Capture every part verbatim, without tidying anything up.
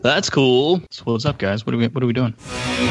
That's cool. So what's up, guys? What are we What are we doing?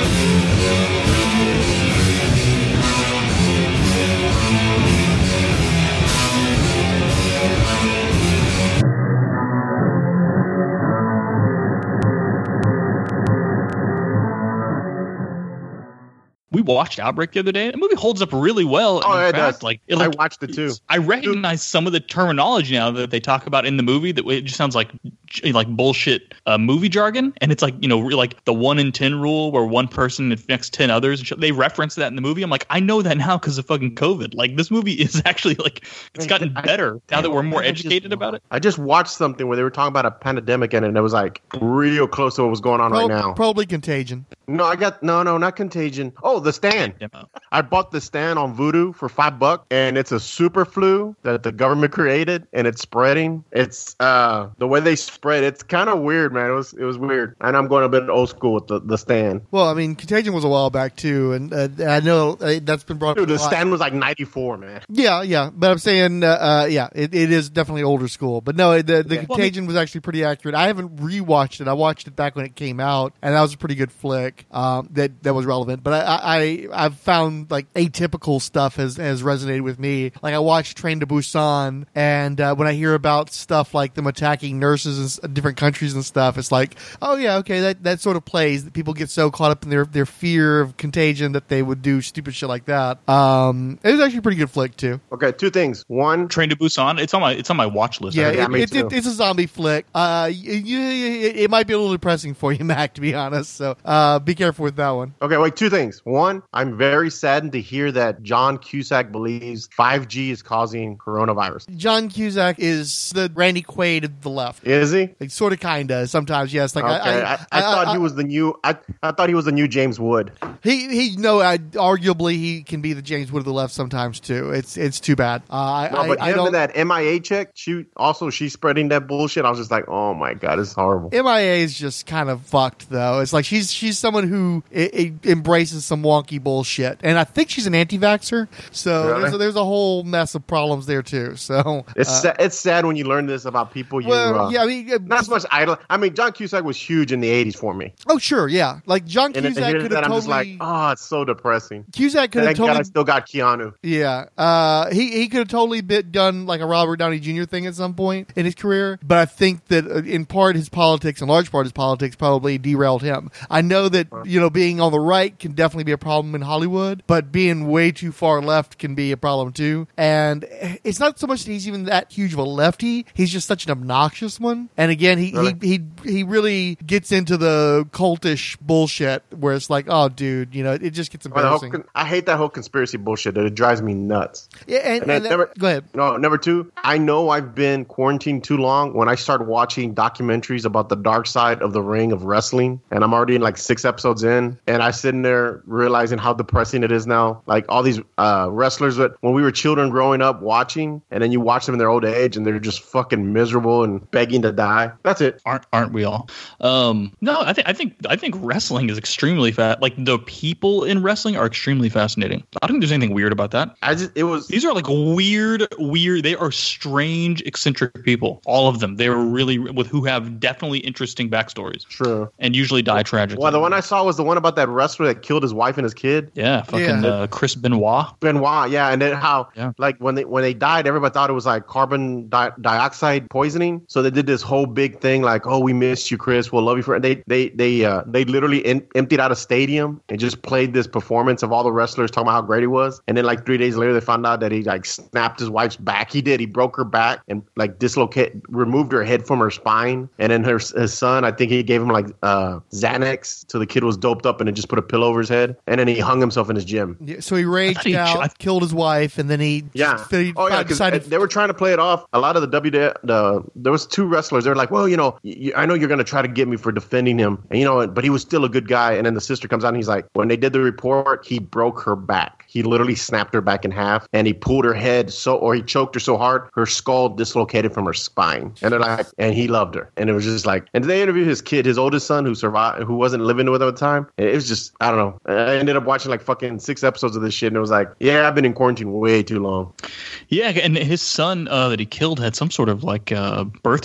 We watched Outbreak the other day. The movie holds up really well. Oh, it fact, does. Like, it, I like, watched it too. I recognize some of the terminology now that they talk about in the movie. That it just sounds like like bullshit uh, movie jargon. And it's like, you know, like the one in ten rule, where one person infects ten others. They reference that in the movie. I'm like, I know that now because of fucking COVID. Like, this movie is actually like it's gotten better now that we're more educated about it. I just watched something where they were talking about a pandemic and it was like real close to what was going on Pro- right now. Probably Contagion. No, I got no, no, not Contagion. Oh, The Stand. Demo. I bought The Stand on Vudu for five bucks, and it's a super flu that the government created, and it's spreading. It's uh the way they spread. It's kind of weird, man. It was it was weird, and I'm going a bit old school with the, the Stand. Well, I mean, Contagion was a while back too, and uh, I know uh, that's been brought up. Dude, The a lot. Stand was like ninety-four, man. Yeah, yeah, but I'm saying, uh, uh, yeah, it, it is definitely older school. But no, the the Yeah. Contagion was actually pretty accurate. I haven't rewatched it. I watched it back when it came out, and that was a pretty good flick. Um, that that was relevant. But I, I I've found like atypical stuff has has resonated with me. Like I watched Train to Busan, and uh, when I hear about stuff like them attacking nurses in s- different countries and stuff, it's like, oh yeah, okay, that, that sort of plays. That people get so caught up in their, their fear of contagion that they would do stupid shit like that. Um, it was actually a pretty good flick too. Okay, two things. One, Train to Busan. It's on my It's on my watch list. Yeah, I Yeah, it, me it, too. it, it's a zombie flick. Uh, you, you, it, it might be a little depressing for you, Mac, to be honest. So uh, be careful with that one. Okay, wait, two things. One, I'm very saddened to hear that John Cusack believes five G is causing coronavirus. John Cusack is the Randy Quaid of the left. Is he? Like, sort of, kinda. Sometimes, yes. Like, Okay, I, I, I, thought he was the new. I, I thought he was the new James Wood. He, he, no. I, arguably, he can be the James Wood of the left sometimes too. It's, it's too bad. Uh, I, No, but I, I him don't. and that M I A chick, she also she's spreading that bullshit. I was just like, oh my god, it's horrible. M I A is just kind of fucked, though. It's like she's she's someone who I- I embraces some wonky bullshit, and I think she's an anti-vaxxer. So Really? there's a, there's a whole mess of problems there too. So It's uh, sa- it's sad when you learn this about people. You well, uh, yeah, I mean, uh, not so much idol. I mean, John Cusack was huge in the eighties for me, oh sure, yeah, like John and then to Cusack hear could that, have I'm just like, totally. oh, it's so depressing. Cusack could have Thank God I totally. still got Keanu. Yeah, uh, he he could have totally been done like a Robert Downey Junior thing at some point in his career, but I think that uh, in part his politics, in large part his politics, probably derailed him. I know that you know being on the right can definitely be a problem in Hollywood, but being way too far left can be a problem too. And it's not so much that he's even that huge of a lefty; he's just such an obnoxious one. And again, he Really? he, he he really gets into the cultish bullshit where it's like, oh, dude, you know, it just gets Or the whole embarrassing. con- I hate that whole conspiracy bullshit. It drives me nuts. Yeah, and, And then and that- number- go ahead. No, number two, I know I've been quarantined too long when I start watching documentaries about the dark side of the ring of wrestling, and I'm already in like six episodes in, and I sitting there realizing how depressing it is now. Like all these uh, wrestlers that when we were children growing up watching, and then you watch them in their old age, and they're just fucking miserable and begging to die. That's it. Aren't aren't we all? Um, no, I think I think I think wrestling is extremely fat. Like the people in wrestling are extremely fascinating. I don't think there's anything weird about that. I just it was These are like weird, weird. They are strange, eccentric people. All of them. They're really with who have definitely interesting backstories true. and usually die tragically. Well, the one I saw was the one about that wrestler that killed his wife and his kid. yeah, fucking Yeah. Uh, Chris Benoit. Benoit, yeah, and then how, Yeah. like when they when they died, everybody thought it was like carbon di- dioxide poisoning. So they did this whole big thing, like, "Oh, we missed you, Chris. We'll love you for." And they they they uh, they literally in- emptied out a stadium and just played this performance of all the wrestlers talking about how great he was. And then like three days later, they found out that he like snapped his wife's back. He did. He broke her back and like dislocate, removed her head from her spine. And then her his son, I think he gave him like uh, Xanax till the kid was doped up, and then just put a pillow over his head. And then he hung himself in his gym. Yeah, so he raged he- out, I- killed his wife, and then he Yeah. he Oh yeah. Because decided. they were trying to play it off. A lot of the W W E, the there was two wrestlers. They were like, well, you know, y- I know you're going to try to get me for defending him, and you know, but he was still a good guy. And then the sister comes out and he's like, when they did the report, he broke her back. He literally snapped her back in half, and he pulled her head so, or he choked her so hard, her skull dislocated from her spine. And they're like, and he loved her. And it was just like, and they interviewed his kid, his oldest son, who survived, who wasn't living with him at the time. And it was just, I don't know. I ended up watching like fucking six episodes of this shit, and it was like, yeah, I've been in quarantine way too long. Yeah, and his son uh, that he killed had some sort of like uh, birth defect,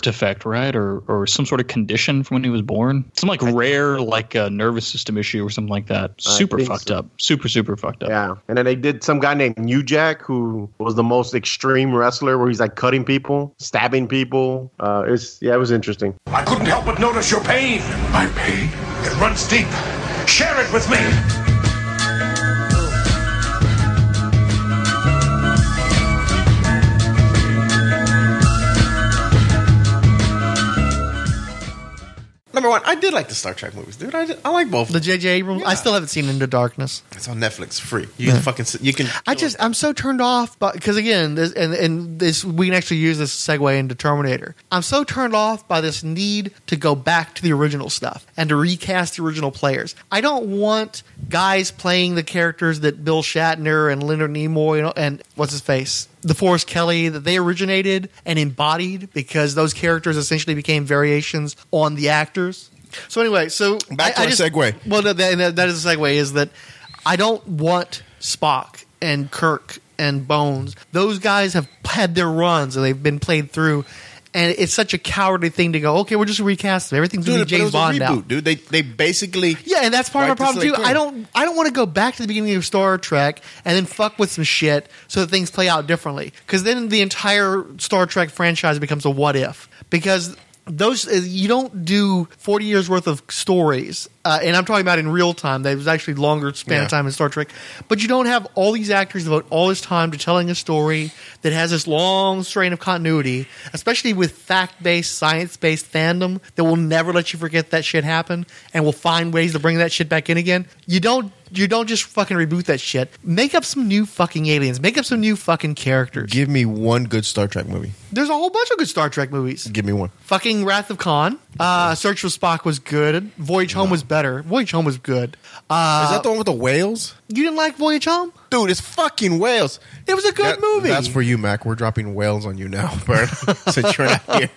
deaf, right, or or some sort of condition from when he was born. Some like rare like uh, nervous system issue or something like that. Super fucked so. up. Super super fucked up. Yeah, and then they did some guy named New Jack who was the most extreme wrestler, where he's like cutting people, stabbing people. Uh, it's yeah, it was interesting. I couldn't help but notice your pain. My pain? It runs deep. Share it with me. Number one, I did like the Star Trek movies, dude. I, I like both. The J J Abrams. Yeah. I still haven't seen Into Darkness. It's on Netflix, free. You can Yeah. fucking you can. I just I'm so turned off, but because again, this, and and this we can actually use this segue into Terminator. I'm so turned off by this need to go back to the original stuff and to recast the original players. I don't want guys playing the characters that Bill Shatner and Leonard Nimoy and, and what's his face. DeForest Kelly, that they originated and embodied, because those characters essentially became variations on the actors. So anyway, so Back to I, I our just, segue. Well, that, that, that is a segue. Is that I don't want Spock and Kirk and Bones. Those guys have had their runs and they've been played through. And it's such a cowardly thing to go, okay, we're just recasting. Everything's going to Dude, be but it James was a Bond now. reboot, dude. They they basically Yeah, and that's part of Right, my problem just too. like I Kirk. don't I don't want to go back to the beginning of Star Trek and then fuck with some shit so that things play out differently. Because then the entire Star Trek franchise becomes a what if. Because those you don't do forty years worth of stories, uh, and I'm talking about in real time. There was actually longer span Yeah. of time in Star Trek, but you don't have all these actors devote all this time to telling a story that has this long strain of continuity, especially with fact-based, science-based fandom that will never let you forget that shit happened and will find ways to bring that shit back in again. You don't. You don't just fucking reboot that shit. Make up some new fucking aliens. Make up some new fucking characters. Give me one good Star Trek movie. There's a whole bunch of good Star Trek movies. Give me one. Fucking Wrath of Khan. Uh, Search for Spock was good. Voyage Home was better. Voyage Home was good. Uh, Is that the one with the whales? you didn't like Voyage Home? Dude, it's fucking whales. It was a good That- movie. That's for you, Mac. We're dropping whales on you now, Bert. Since you're not here.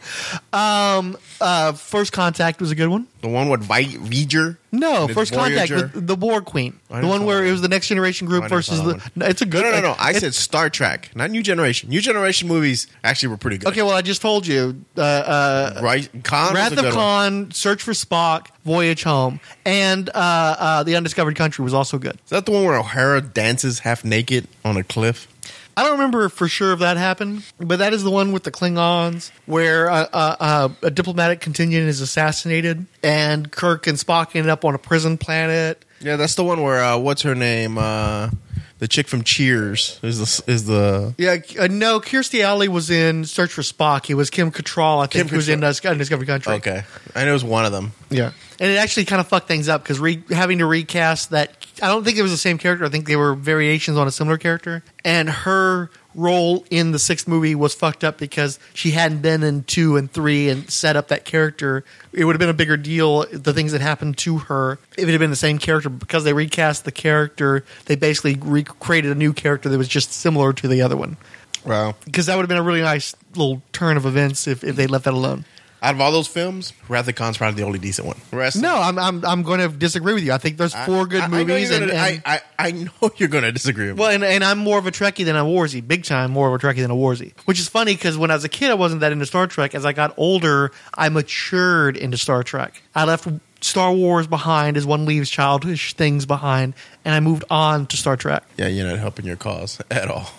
uh, First Contact was a good one. The one with Vi- V'ger? No, and it's First Contact Voyager? with the Borg Queen. I The didn't one saw where that it was the Next Generation I group didn't versus saw the. that No, it's a good. No, no, no, no. I it- said Star Trek, not New Generation. New Generation movies actually were pretty good. Okay, well, I just told you. Uh, uh, Right? Khan Wrath was a of good one. Khan, Search for Spock, Voyage Home, and uh, uh, The Undiscovered Country was also good. Is that the one where O'Hara dances half naked on a cliff? I don't remember for sure if that happened, but that is the one with the Klingons where uh, uh, uh, a diplomatic contingent is assassinated and Kirk and Spock ended up on a prison planet. Yeah, that's the one where, uh, what's her name? Uh, the chick from Cheers is the... Is the Yeah, uh, no, Kirstie Alley was in Search for Spock. It was Kim Cattrall, I think, Kim who was in Cattrall. Undis- Undiscovered Country. okay. I know it was one of them. Yeah. And it actually kind of fucked things up because re- having to recast that, I don't think it was the same character. I think they were variations on a similar character. And her role in the sixth movie was fucked up because she hadn't been in two and three and set up that character. It would have been a bigger deal, the things that happened to her, if it had been the same character. Because they recast the character, they basically recreated a new character that was just similar to the other one. Wow. Because that would have been a really nice little turn of events if, if they left that alone. Out of all those films, Wrath of Khan's probably the only decent one. The rest, No, I'm I'm I'm going to disagree with you. I think there's four good I, I know movies, you're and, gonna- and I, I, I know you're going to disagree with me. well, and, and I'm more of a Trekkie than a Warsy, big time more of a Trekkie than a Warsy. Which is funny because when I was a kid, I wasn't that into Star Trek. As I got older, I matured into Star Trek. I left Star Wars behind as one leaves childish things behind, and I moved on to Star Trek. Yeah, you're not helping your cause at all.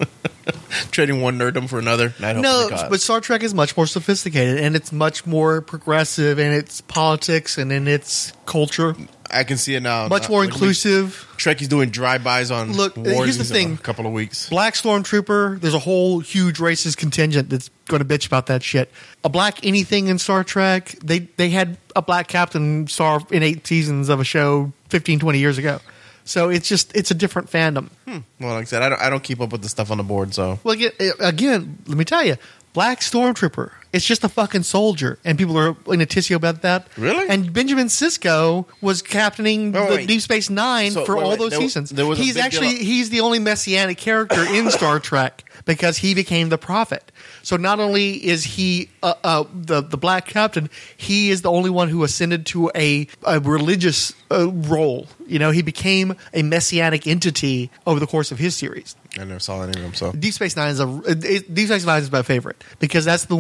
Trading one nerddom for another, not helping No, your cause. but Star Trek is much more sophisticated, and it's much more progressive in its politics and in its culture. I can see it now. Much Uh, more like, inclusive. Trekkie's doing drive-bys on Look, wars here's the in thing. a couple of weeks. Black Stormtrooper, there's a whole huge racist contingent that's going to bitch about that shit. A black anything in Star Trek, they they had a black captain star in eight seasons of a show fifteen, twenty years ago. So it's just, it's a different fandom. Well, like I said, I don't, I don't keep up with the stuff on the board, so Well, again, again, let me tell you, Black Stormtrooper, it's just a fucking soldier, and people are in a tissue about that. Really? And Benjamin Sisko was captaining Oh, the wait. Deep Space Nine So, for wait, all wait, those there- seasons. there was a he's big actually deal- he's the only messianic character in Star Trek because he became the prophet. So not only is he uh, uh, the the black captain, he is the only one who ascended to a, a religious uh, role. You know, he became a messianic entity over the course of his series. I never saw any of them. So Deep Space Nine is a it, Deep Space Nine is my favorite because that's the one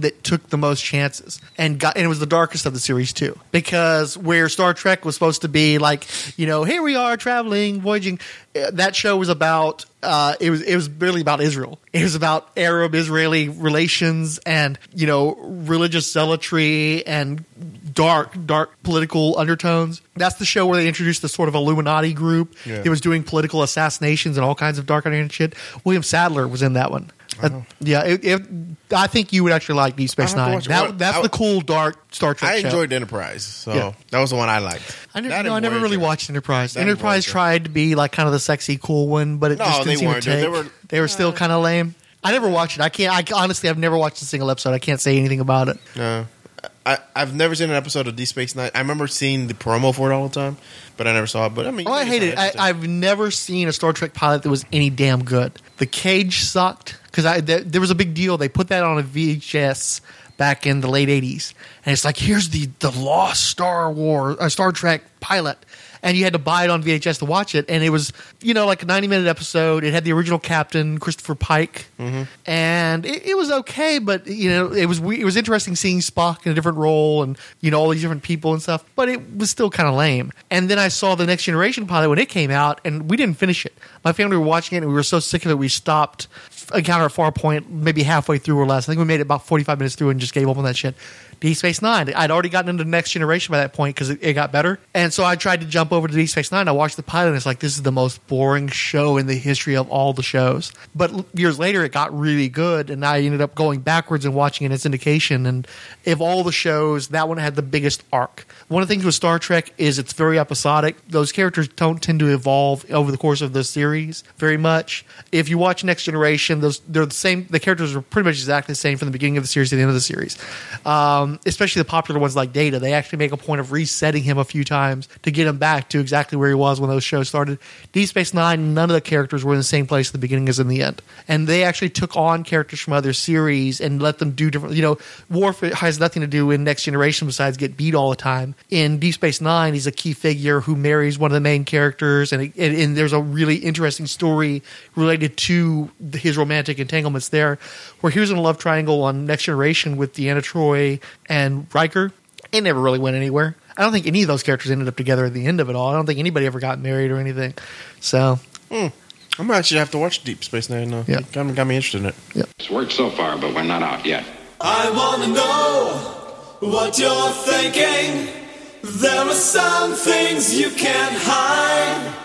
that took the most chances and got, and it was the darkest of the series too, because where Star Trek was supposed to be like, you know, here we are traveling, voyaging, that show was about, uh, it was, it was really about Israel. It was about Arab-Israeli relations and, you know, religious zealotry and dark, dark political undertones. That's the show where they introduced the sort of Illuminati group Yeah. that was doing political assassinations and all kinds of dark underhand shit. William Sadler was in that one. Uh, yeah, it, it, I think you would actually like Deep Space I'll have to Nine. watch it. That, What- that's I- the cool dark Star Trek I show. enjoyed Enterprise, so Yeah. that was the one I liked. I never, That no, I and never really Voyager. watched Enterprise. That and Enterprise Voyager. tried to be like kind of the sexy, cool one, but it No, just they didn't seem to weren't. They- take. they were- They were still kind of lame. I never watched it. I can't. I honestly, I've never watched a single episode. I can't say anything about it. No, I, I've never seen an episode of Deep Space Nine. I remember seeing the promo for it all the time, but I never saw it. But I mean, Oh, I it's hate not it. I, interesting. I've never seen a Star Trek pilot that was any damn good. The Cage sucked because I th- there was a big deal. They put that on a V H S back in the late eighties, and it's like, here's the the lost Star Wars, uh, Star Trek pilot. And you had to buy it on V H S to watch it. And it was, you know, like a ninety minute episode. It had the original captain, Christopher Pike. Mm-hmm. And it, it was okay, but, you know, it was we- it was interesting seeing Spock in a different role and, you know, all these different people and stuff. But it was still kind of lame. And then I saw the Next Generation pilot when it came out, and we didn't finish it. My family were watching it, and we were so sick of it, we stopped Encounter at Farpoint maybe halfway through or less. I think we made it about forty-five minutes through and just gave up on that shit. Deep Space Nine. I'd already gotten into the Next Generation by that point because it, it got better. And so I tried to jump over to Deep Space Nine. I watched the pilot, and it's like, this is the most boring show in the history of all the shows. But l- years later, it got really good, and I ended up going backwards and watching it in syndication. And of all the shows, that one had the biggest arc. One of the things with Star Trek is it's very episodic. Those characters don't tend to evolve over the course of the series very much. If you watch Next Generation, those they're the same. The characters are pretty much exactly the same from the beginning of the series to the end of the series. Um, especially the popular ones like Data, they actually make a point of resetting him a few times to get him back to exactly where he was when those shows started. Deep Space Nine, none of the characters were in the same place at the beginning as in the end, and they actually took on characters from other series and let them do different. You know, Worf has nothing to do in Next Generation besides get beat all the time. In Deep Space Nine, he's a key figure who marries one of the main characters, and, and, and there's a really interesting story related to his romantic entanglements there, where he was in a love triangle on Next Generation with Deanna Troi and Riker. It never really went anywhere. I don't think any of those characters ended up together at the end of it all. I don't think anybody ever got married or anything. So, I'm gonna actually have to watch Deep Space Nine now. Yeah. It got, me- got me interested in it. It's worked so far, but we're not out yet. I wanna know what you're thinking. There are some things you can't hide.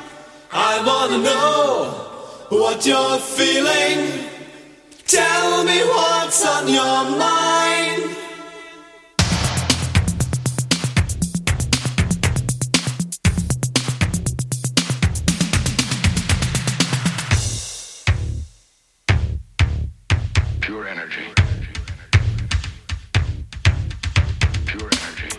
I wanna know what you're feeling. Tell me what's on your mind. Pure energy. Pure energy.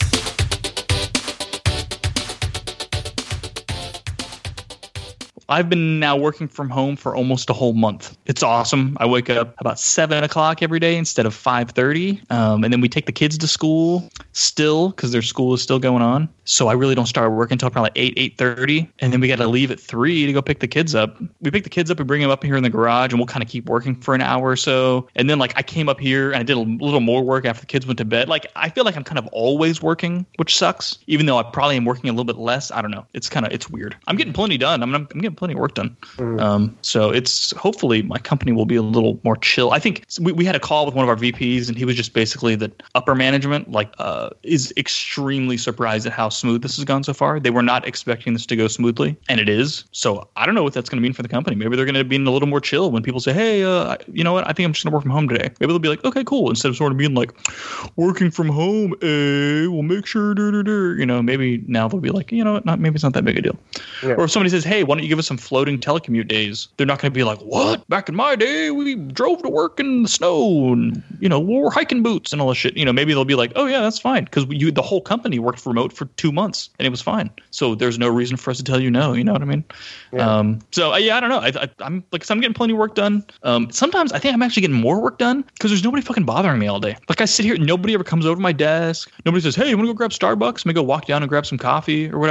I've been now working from home for almost a whole month. It's awesome. I wake up about seven o'clock every day instead of five thirty, um, and then we take the kids to school still because their school is still going on. So I really don't start work until probably eight eight thirty, and then we got to leave at three to go pick the kids up. We pick the kids up, we bring them up here in the garage, and we'll kind of keep working for an hour or so. And then like I came up here and I did a little more work after the kids went to bed. Like I feel like I'm kind of always working, which sucks. Even though I probably am working a little bit less. I don't know. It's kind of it's weird. I'm getting plenty done. I'm I'm, I'm getting plenty of work done. Um, so it's hopefully my company will be a little more chill. I think we, we had a call with one of our V Ps, and he was just basically that upper management like uh, is extremely surprised at how smooth this has gone so far. They were not expecting this to go smoothly, and it is. So I don't know what that's going to mean for the company. Maybe they're going to be a little more chill when people say, "Hey, uh, you know what? I think I'm just going to work from home today." Maybe they'll be like, "Okay, cool," instead of sort of being like, "Working from home, eh? We'll make sure." Dur, dur, dur. You know, maybe now they'll be like, "You know what? Not maybe it's not that big a deal." Yeah. Or if somebody says, "Hey, why don't you give us some floating telecommute days?" They're not going to be like, "What? Back in my day, we drove to work in the snow and, you know, wore hiking boots and all this shit." You know, maybe they'll be like, "Oh yeah, that's fine," because you the whole company worked remote for two months and it was fine. So there's no reason for us to tell you no. You know what I mean? Yeah. Um, so uh, yeah, I don't know. I, I, I'm like, so I'm getting plenty of work done. Um, sometimes I think I'm actually getting more work done because there's nobody fucking bothering me all day. Like I sit here, nobody ever comes over to my desk. Nobody says, "Hey, you want to go grab Starbucks?" Let me go walk down and grab some coffee or whatever.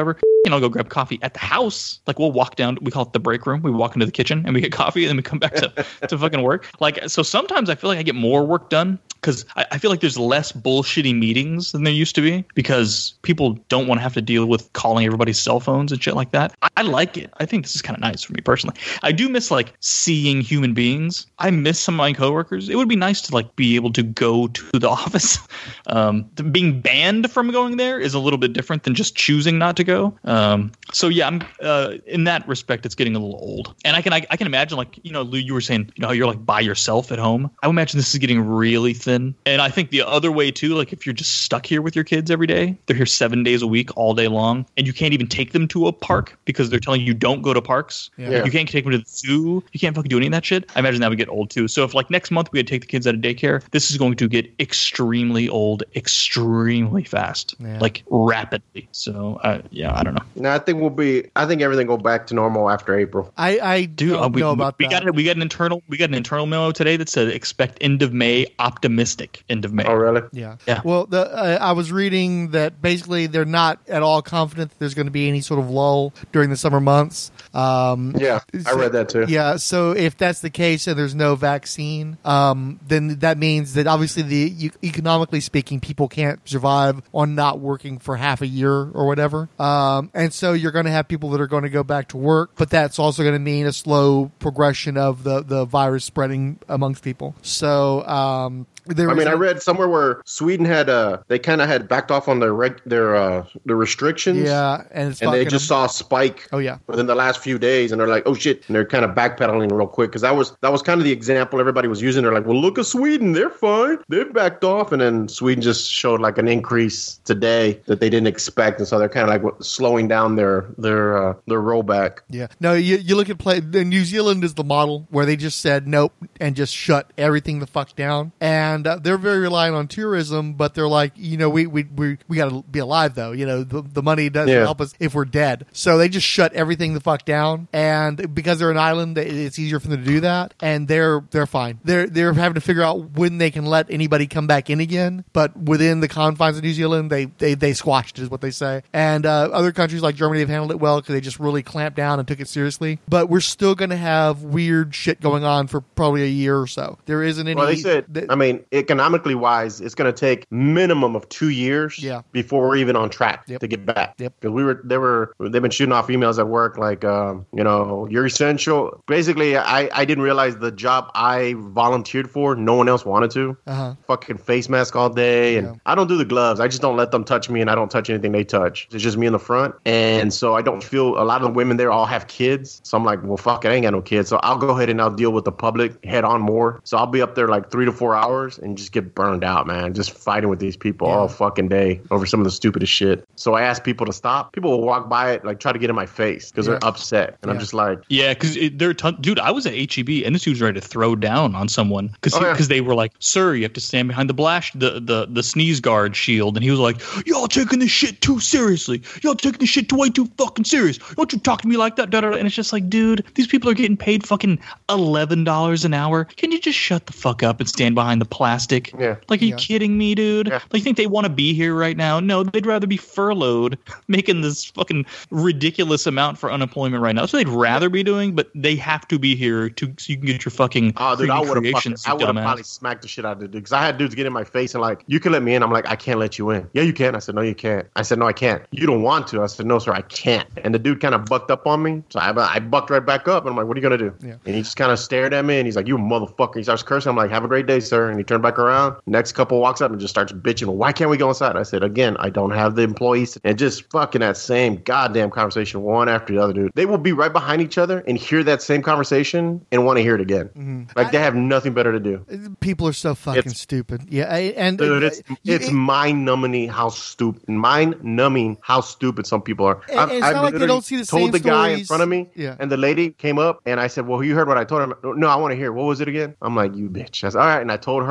you know, go grab coffee at the house. Like we'll walk down, we call it the break room. We walk into the kitchen and we get coffee and then we come back to, to fucking work. Like, so sometimes I feel like I get more work done because I, I feel like there's less bullshitty meetings than there used to be because people don't want to have to deal with calling everybody's cell phones and shit like that. I, I like it. I think this is kind of nice for me personally. I do miss like seeing human beings. I miss some of my coworkers. It would be nice to like be able to go to the office. Um, the, being banned from going there is a little bit different than just choosing not to go. Um, so yeah, I'm uh, in that respect, it's getting a little old. And I can I, I can imagine like you know Lou, you were saying you know how you're like by yourself at home. I would imagine this is getting really thin. And I think the other way too, like if you're just stuck here with your kids every day, they're here seven days a week, all day long, and you can't even take them to a park because they're telling you don't go to parks. Yeah. Yeah. You can't take them to the zoo. You can't fucking do any of that shit. I imagine that would get old too. So if like next month we had to take the kids out of daycare, this is going to get extremely old, extremely fast, Yeah. like rapidly. So uh, yeah, I don't know. No, I think we'll be. I think everything go back to normal after April. I, I Dude, don't uh, we, know about we that. got we got an internal we got an internal memo today that said expect end of May, optimistic end of May. Oh, really? Yeah. Yeah. Well, the, uh, I was reading that basically they're not at all confident that there's going to be any sort of lull during the summer months. Um, Yeah, I read that too. Yeah. So if that's the case and there's no vaccine, um, then that means that obviously the e- economically speaking, people can't survive on not working for half a year or whatever. Um, and so you're going to have people that are going to go back to work, but that's also going to mean a slow progression of the, the virus spreading amongst people. So, um, there I was mean, I a- read somewhere where Sweden had uh they kind of had backed off on their reg- their uh the restrictions. Yeah, and it's and they fucking- just saw a spike. Oh, yeah. within the last few days, and they're like, "Oh shit!" And they're kind of backpedaling real quick because that was that was kind of the example everybody was using. They're like, "Well, look at Sweden; they're fine. They've backed off," and then Sweden just showed like an increase today that they didn't expect, and so they're kind of like what, slowing down their their uh, their rollback. Yeah. No, you you look at play. The New Zealand is the model where they just said nope and just shut everything the fuck down, and uh, they're very reliant on tourism, but they're like, you know, we we we, we got to be alive though. You know, the, the money doesn't Yeah. help us if we're dead. So they just shut everything the fuck down, and because they're an island, it's easier for them to do that, and they're they're fine. They're they're having to figure out when they can let anybody come back in again, but within the confines of New Zealand, they they, they squashed it, is what they say. And uh, other countries like Germany have handled it well because they just really clamped down and took it seriously. But we're still going to have weird shit going on for probably a year or so. There isn't any. Well, they said, th- I mean, economically wise, it's going to take minimum of two years Yeah. before we're even on track Yep. to get back. Yep. Because we were, they were, they've been shooting off emails at work like, um, you know, you're essential. Basically, I, I didn't realize the job I volunteered for, no one else wanted to. Uh-huh. Fucking face mask all day. And Yeah. I don't do the gloves. I just don't let them touch me, and I don't touch anything they touch. It's just me in the front. And so I don't feel, a lot of the women there all have kids. So I'm like, well, fuck it, I ain't got no kids. So I'll go ahead and I'll deal with the public head on more. So I'll be up there like three to four hours and just get burned out, man. Just fighting with these people Yeah. all fucking day over some of the stupidest shit. So I ask people to stop. People will walk by it, like try to get in my face because Yeah. they're upset. And I'm Yeah. just like, Yeah, because they're ton- dude. I was at H E B and this dude was ready to throw down on someone because Oh, yeah. because they were like, "Sir, you have to stand behind the blast the, the the sneeze guard shield," and he was like, "Y'all taking this shit too seriously. Y'all taking this shit too way too fucking serious. Don't you talk to me like that?" Da, da, da. And it's just like, dude, these people are getting paid fucking eleven dollars an hour. Can you just shut the fuck up and stand behind the plastic? Yeah. Like, are you Yeah. kidding me, dude? Yeah. Like, you think they want to be here right now? No, they'd rather be furloughed, making this fucking ridiculous amount for unemployment right now. That's what they'd rather be doing, but they have to be here to so you can get your fucking oh, dude, I would have creations, I you would have dumbass. probably smacked the shit out of the dude because I had dudes get in my face and like, you can let me in. I'm like, I can't let you in. Yeah, you can. I said, no, you can't. I said, no, I can't. You don't want to. I said, no, sir, I can't. And the dude kind of bucked up on me, so I, I bucked right back up, and I'm like, what are you gonna do? Yeah. And he just kind of stared at me, and he's like, you a motherfucker. He starts cursing. I'm like, have a great day, sir. And he turned back around. Next couple walks up and just starts bitching. Well, why can't we go inside? I said, again, I don't have the employees. And just fucking that same goddamn conversation, one after the other, dude. They will be right behind each other and hear that same conversation and want to hear it again. Mm-hmm. Like they have nothing better to do. People are so fucking It's- stupid. Yeah, I- and Dude, it's uh, it's it- mind numbing how stupid, mind numbing how stupid some people are. And- and it's not like they literally don't see the told same the guy in stories. front of me, Yeah. and the lady came up, and I said, "Well, you heard what I told her." No, I want to hear. What was it again? I'm like, "You bitch." I said, "All right," and I told her,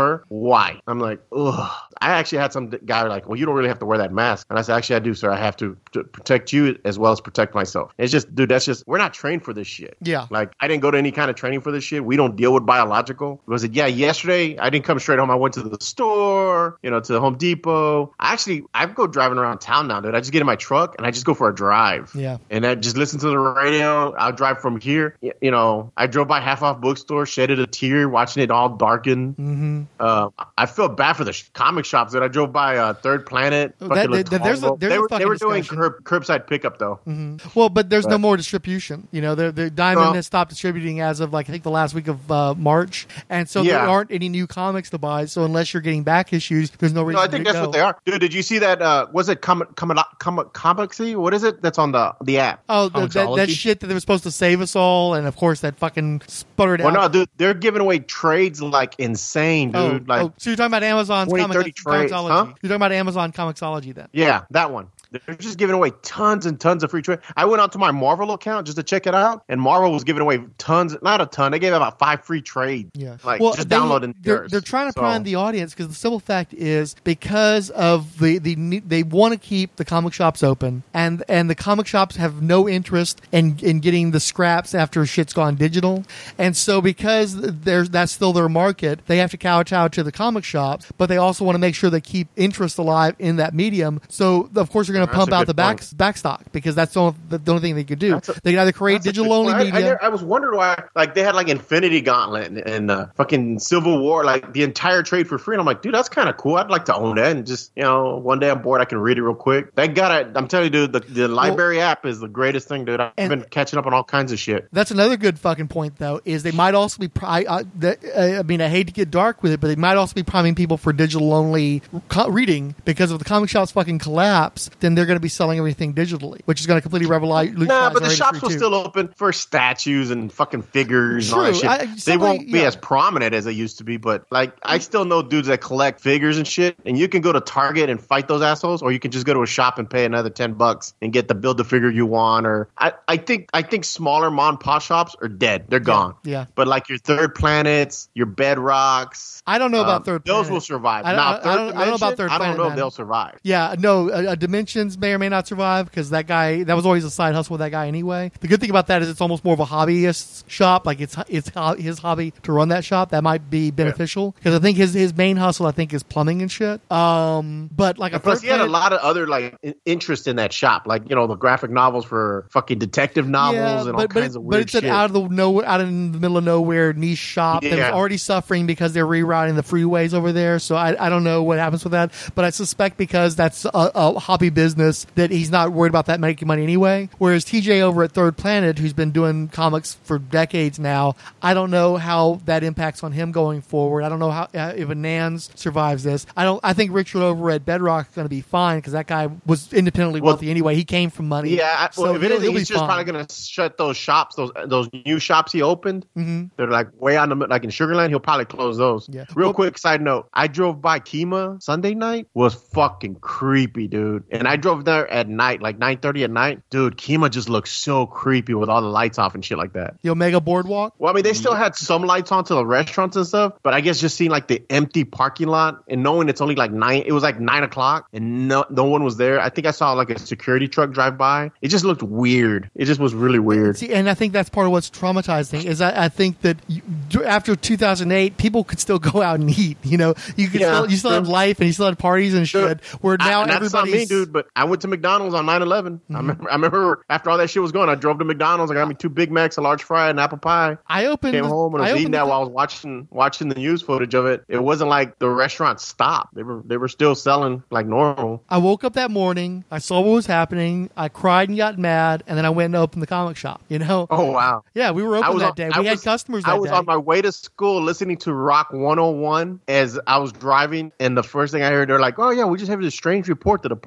her. Why? I'm like, ugh. I actually had some guy like, well, you don't really have to wear that mask. And I said, actually, I do, sir. I have to, to protect you as well as protect myself. And it's just, dude, that's just, we're not trained for this shit. Yeah. Like, I didn't go to any kind of training for this shit. We don't deal with biological. I said, yeah, yesterday, I didn't come straight home. I went to the store, you know, to the Home Depot. I actually, I go driving around town now, dude. I just get in my truck and I just go for a drive. Yeah. And I just listen to the radio. I'll drive from here. You know, I drove by Half Off Bookstore, shedded a tear, watching it all darken. Mm-hmm. Uh, I feel bad for the sh- comic shops that I drove by. Uh, Third Planet. Oh, that, that, there's a, there's they were, a they were doing discussion. curb, curbside pickup though. Mm-hmm. Well, but there's but, no more distribution. You know, the, the Diamond well, has stopped distributing as of like I think the last week of uh, March, and so yeah. there aren't any new comics to buy. So unless you're getting back issues, there's no reason. No, I think to that's go. what they are. Dude, did you see that? Uh, was it Comic Comic Comicsy? What is it? That's on the the app. Oh, the, that, that shit that they were supposed to save us all, and of course that fucking sputtered well, out. Well, no, dude, they're giving away trades like insane, dude. Oh, like, oh, so you're talking about Amazon's twenty, comic, thirty trades, Comixology. huh? You're talking about Amazon Comixology then? Yeah, that one. They're just giving away tons and tons of free trade. I went onto my Marvel account just to check it out, and Marvel was giving away tons, not a ton. They gave about five free trades. Yeah, like well, just they, downloading. They're, they're trying to so. prime the audience because the simple fact is because of the the they want to keep the comic shops open, and and the comic shops have no interest in in getting the scraps after shit's gone digital, and so because there's that's still their market, they have to kowtow to the comic shops, but they also want to make sure they keep interest alive in that medium. So of course they're going to pump out the back back stock because that's the only, the only thing they could do. A, they can either create digital only I, media. I, I was wondering why, like they had like Infinity Gauntlet and, and uh, fucking Civil War, like the entire trade for free. And I'm like, dude, that's kind of cool. I'd like to own that and just you know, one day I'm bored, I can read it real quick. They got it. I'm telling you, dude, the, the library well, app is the greatest thing, dude. I've been catching up on all kinds of shit. That's another good fucking point, though, is they might also be. Pri- uh, the, uh, I mean, I hate to get dark with it, but they might also be priming people for digital only co- reading because if the comic shops fucking collapse, then they're going to be selling everything digitally, which is going to completely revolutionize. Nah, but the shops will still open for statues and fucking figures True. and all that shit. I, they somebody, won't be yeah. as prominent as they used to be, but like I still know dudes that collect figures and shit, and you can go to Target and fight those assholes, or you can just go to a shop and pay another ten bucks and get the build the figure you want. Or I, I think I think smaller mom and pop shops are dead. They're gone. Yeah. yeah. But like your Third Planets, your Bedrocks. I don't know about um, Third Those Planet. will survive. I, now, I, I, don't, I don't know about Third I Planet. don't know man. if they'll survive. Yeah, no, uh, Dimensions may or may not survive because that guy, that was always a side hustle with that guy anyway. The good thing about that is it's almost more of a hobbyist shop. Like it's it's his hobby to run that shop. That might be beneficial because yeah. I think his his main hustle I think is plumbing and shit. Um, but like a plus he had Planet, a lot of other like interest in that shop, like you know the graphic novels for fucking detective novels yeah, and but, all but kinds it, of weird but it's shit. an out of the nowhere, out in the middle of nowhere niche shop yeah. that was already suffering because they're rerouting the freeways over there. So I I don't know what happens with that, but I suspect because that's a, a hobby business that he's not worried about that making money anyway. Whereas T J over at Third Planet, who's been doing comics for decades now, I don't know how that impacts on him going forward. I don't know how uh, if Anans survives this. I don't. I think Richard over at Bedrock is going to be fine because that guy was independently well, wealthy anyway. He came from money. Yeah. So well, if it he'll, is, he'll he's be just fine. probably going to shut those shops, those those new shops he opened. Mm-hmm. They're like way on the like in Sugarland. He'll probably close those. Yeah. Real well, quick side note: I drove by Kima Sunday night. Was fucking creepy, dude. And I drove there at night, like nine thirty at night, dude. Kima just looks so creepy with all the lights off and shit like that. The Omega Boardwalk. Well, I mean, they still had some lights on to the restaurants and stuff, but I guess just seeing like the empty parking lot and knowing it's only like nine, it was like nine o'clock and no, no one was there. I think I saw like a security truck drive by. It just looked weird. It just was really weird. See, and I think that's part of what's traumatizing is I, I think that you, after two thousand eight, people could still go out and eat. You know, you could Yeah, still, you still sure. had life and you still had parties and shit. Where now I, and that's not everybody's me, dude. But I went to McDonald's on nine eleven. Mm-hmm. I remember. I remember after all that shit was going, I drove to McDonald's. I got me two Big Macs, a large fry, and apple pie. I opened. Came home and I I was eating that the, while I was watching watching the news footage of it. It wasn't like the restaurant stopped. They were they were still selling like normal. I woke up that morning. I saw what was happening. I cried and got mad, and then I went and opened the comic shop. You know? Oh wow! Yeah, we were open that on, day. I We had was, customers that I was day. on my way to school listening to Rock one oh one as I was driving, and the first thing I heard, they're like, "Oh yeah, we just have this strange report that a plane hit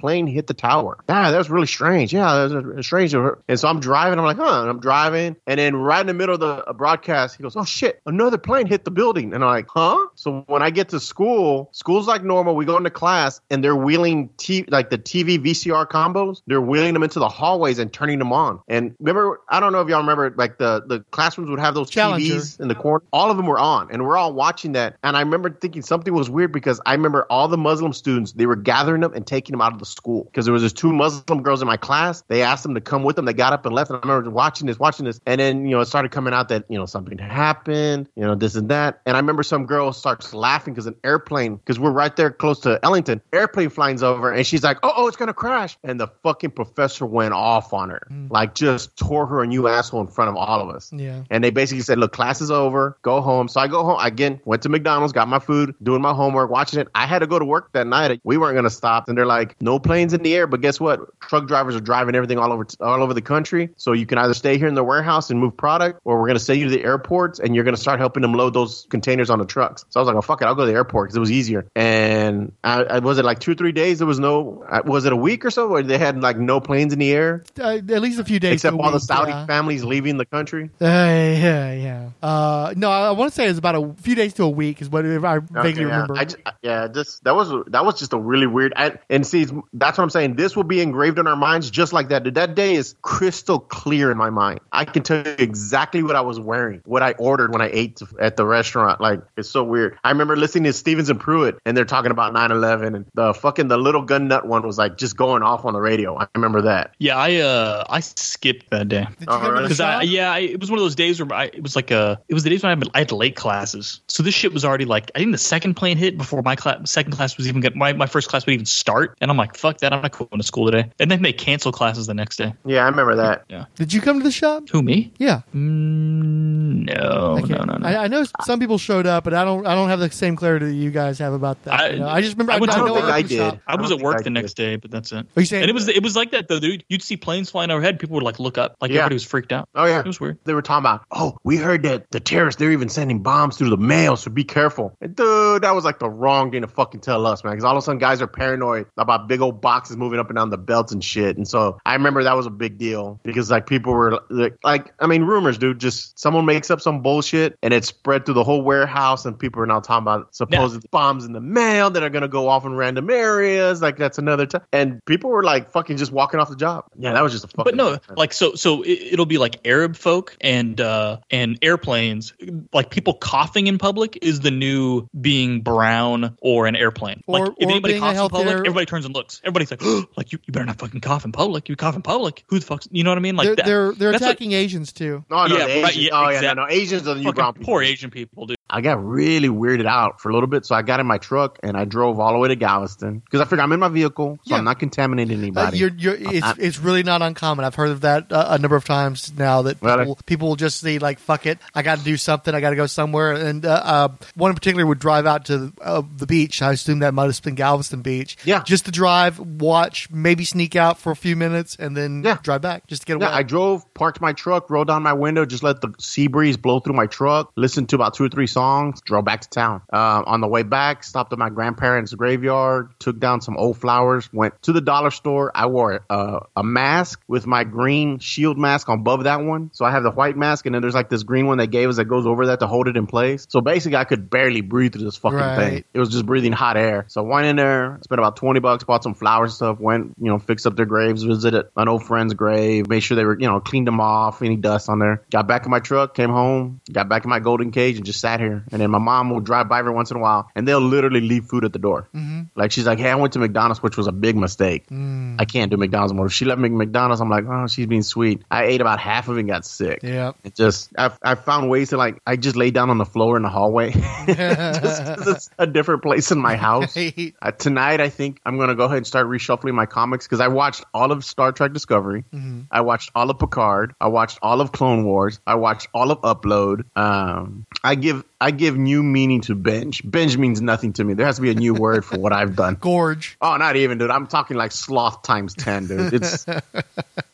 the tower. Yeah, that was really strange. Yeah, that was strange. And so I'm driving. I'm like, huh. And I'm driving. And then right in the middle of the broadcast, he goes, oh, shit, another plane hit the building. And I'm like, huh? So when I get to school, school's like normal. We go into class, and they're wheeling t- like the T V V C R combos. They're wheeling them into the hallways and turning them on. And remember, I don't know if y'all remember, like the, the classrooms would have those Challenger. T Vs in the corner. All of them were on, and we're all watching that. And I remember thinking something was weird because I remember all the Muslim students, they were gathering them and taking them out of the school because there was just two Muslim girls in my class. They asked them to come with them. They got up and left. And I remember watching this, watching this. And then, you know, it started coming out that, you know, something happened, you know, this and that. And I remember some girl starts laughing because an airplane, because we're right there close to Ellington, airplane flies over, and she's like, oh, oh, it's going to crash. And the fucking professor went off on her, mm. like just tore her a new asshole in front of all of us. Yeah. And they basically said, look, class is over, go home. So I go home, again, went to McDonald's, got my food, doing my homework, watching it. I had to go to work that night. We weren't going to stop. And they're like, no planes in the air. But guess what? Truck drivers are driving everything all over all over the country. So you can either stay here in the warehouse and move product, or we're going to send you to the airports and you're going to start helping them load those containers on the trucks. So I was like, oh, fuck it. I'll go to the airport because it was easier. And I, I was it like two or three days? There was no, was it a week or so where they had like no planes in the air? Uh, at least a few days. Except all week, the Saudi yeah. families leaving the country. Uh, yeah, yeah. Uh, no, I, I want to say it was about a few days to a week is what I vaguely okay, yeah. remember. I just, yeah, just that was that was just a really weird. I, and see, that's what I'm saying. This will be engraved in our minds just like that. That day is crystal clear in my mind. I can tell you exactly what I was wearing, what I ordered when I ate to, at the restaurant. Like, it's so weird. I remember listening to Stevens and Pruitt, and they're talking about nine eleven, and the fucking the little gun nut one was like just going off on the radio. I remember that. Yeah, I uh I skipped that day. Did you go to the Because shop? I yeah, I, it was one of those days where I it was like a it was the days when I had, I had late classes. So this shit was already like I think the second plane hit before my class second class was even get my, my first class would even start, and I'm like, fuck that, I'm not going to school today. And then they cancel classes the next day. Yeah, I remember that. Yeah. Did you come to the shop? Who, me? Yeah. Mm, no, Okay. no, no, no. I, I know some people showed up, but I don't. I don't have the same clarity that you guys have about that. I- you know? I just remember. I I, went I to- know I don't I think was I at the did. shop. I was I don't at work think the I next day, but that's it. Are you saying? And it was it was like that though, dude. You'd see planes flying overhead. People would like look up, like Yeah. everybody was freaked out. Oh, yeah. It was weird. They were talking about, oh, we heard that the terrorists, they're even sending bombs through the mail, so be careful. And dude, that was like the wrong thing to fucking tell us, man, because all of a sudden guys are paranoid about big old boxes moving up and down the belts and shit. And so I remember that was a big deal because like people were like, like I mean, rumors, dude, just someone makes up some bullshit and it's spread through the whole warehouse and people are now talking about supposed bombs in the mail that are going to go off in random areas. Like that's another time. And people were like fucking just walking off the job. Yeah, that was just a fucking. But no, like so, so it, it'll be like Arab folk and uh, and airplanes. Like people coughing in public is the new being brown or an airplane. Or- like if or anybody being a coughs in public, healthier- everybody turns and looks. Everybody's like, oh, like you, you better not fucking cough in public. You cough in public. Who the fuck's? You know what I mean? Like they're that. they're, they're That's what- attacking Asians too. Oh, no, Yeah, the right, Asians, yeah, oh, yeah, exact- no, no, Asians are the new fucking brown people. poor Asian people, dude. I got really weirded out for a little bit, so I got in my truck and I drove all the way to Galveston because I figured I'm in my vehicle, so Yeah. I'm not contaminating Uh, anybody. you're, you're, it's, I- it's really not uncommon. I've heard of that uh, a number of times now that Really? people, people will just see like, fuck it, I got to do something, I got to go somewhere. And uh, uh, one in particular would drive out to uh, the beach. I assume that might have been Galveston Beach. Yeah. Just to drive, watch, maybe sneak out for a few minutes, and then Yeah. drive back just to get away. Yeah, I drove, parked my truck, rolled down my window, just let the sea breeze blow through my truck, listened to about two or three songs, drove back to town. Um, on the way back, stopped at my grandparents' graveyard, took down some old flowers, went to the dollar store. I wore uh, a mask with my green shield mask above that one. So I have the white mask, and then there's like this green one they gave us that goes over that to hold it in place. So basically, I could barely breathe through this fucking Right. thing. It was just breathing hot air. So I went in there, spent about twenty bucks, bought some flowers and stuff, went, you know, fixed up their graves, visited an old friend's grave, made sure they were, you know, cleaned them off, any dust on there. Got back in my truck, came home, got back in my golden cage and just sat here. And then my mom will drive by every once in a while and they'll literally leave food at the door. Mm-hmm. Like she's like, hey, I went to McDonald's, which was a big mistake. Mm. I can't do McDonald's more. If she left me McDonald's, I'm like, oh, she's being sweet. I ate about half of it and got sick. Yeah. It just, I I found ways to like, I just lay down on the floor in the hallway. Just 'cause it's a different place in my house. Uh, tonight, I think I'm going to go ahead and start reshuffling my comics because I watched all of Star Trek Discovery. Mm-hmm. I watched all of Picard. I watched all of Clone Wars. I watched all of Upload. Um, I give I give new meaning to binge. Binge means nothing to me. There has to be a new word for what I've done. Gorge. Oh, not even, dude. I'm talking like sloth times ten, dude. It's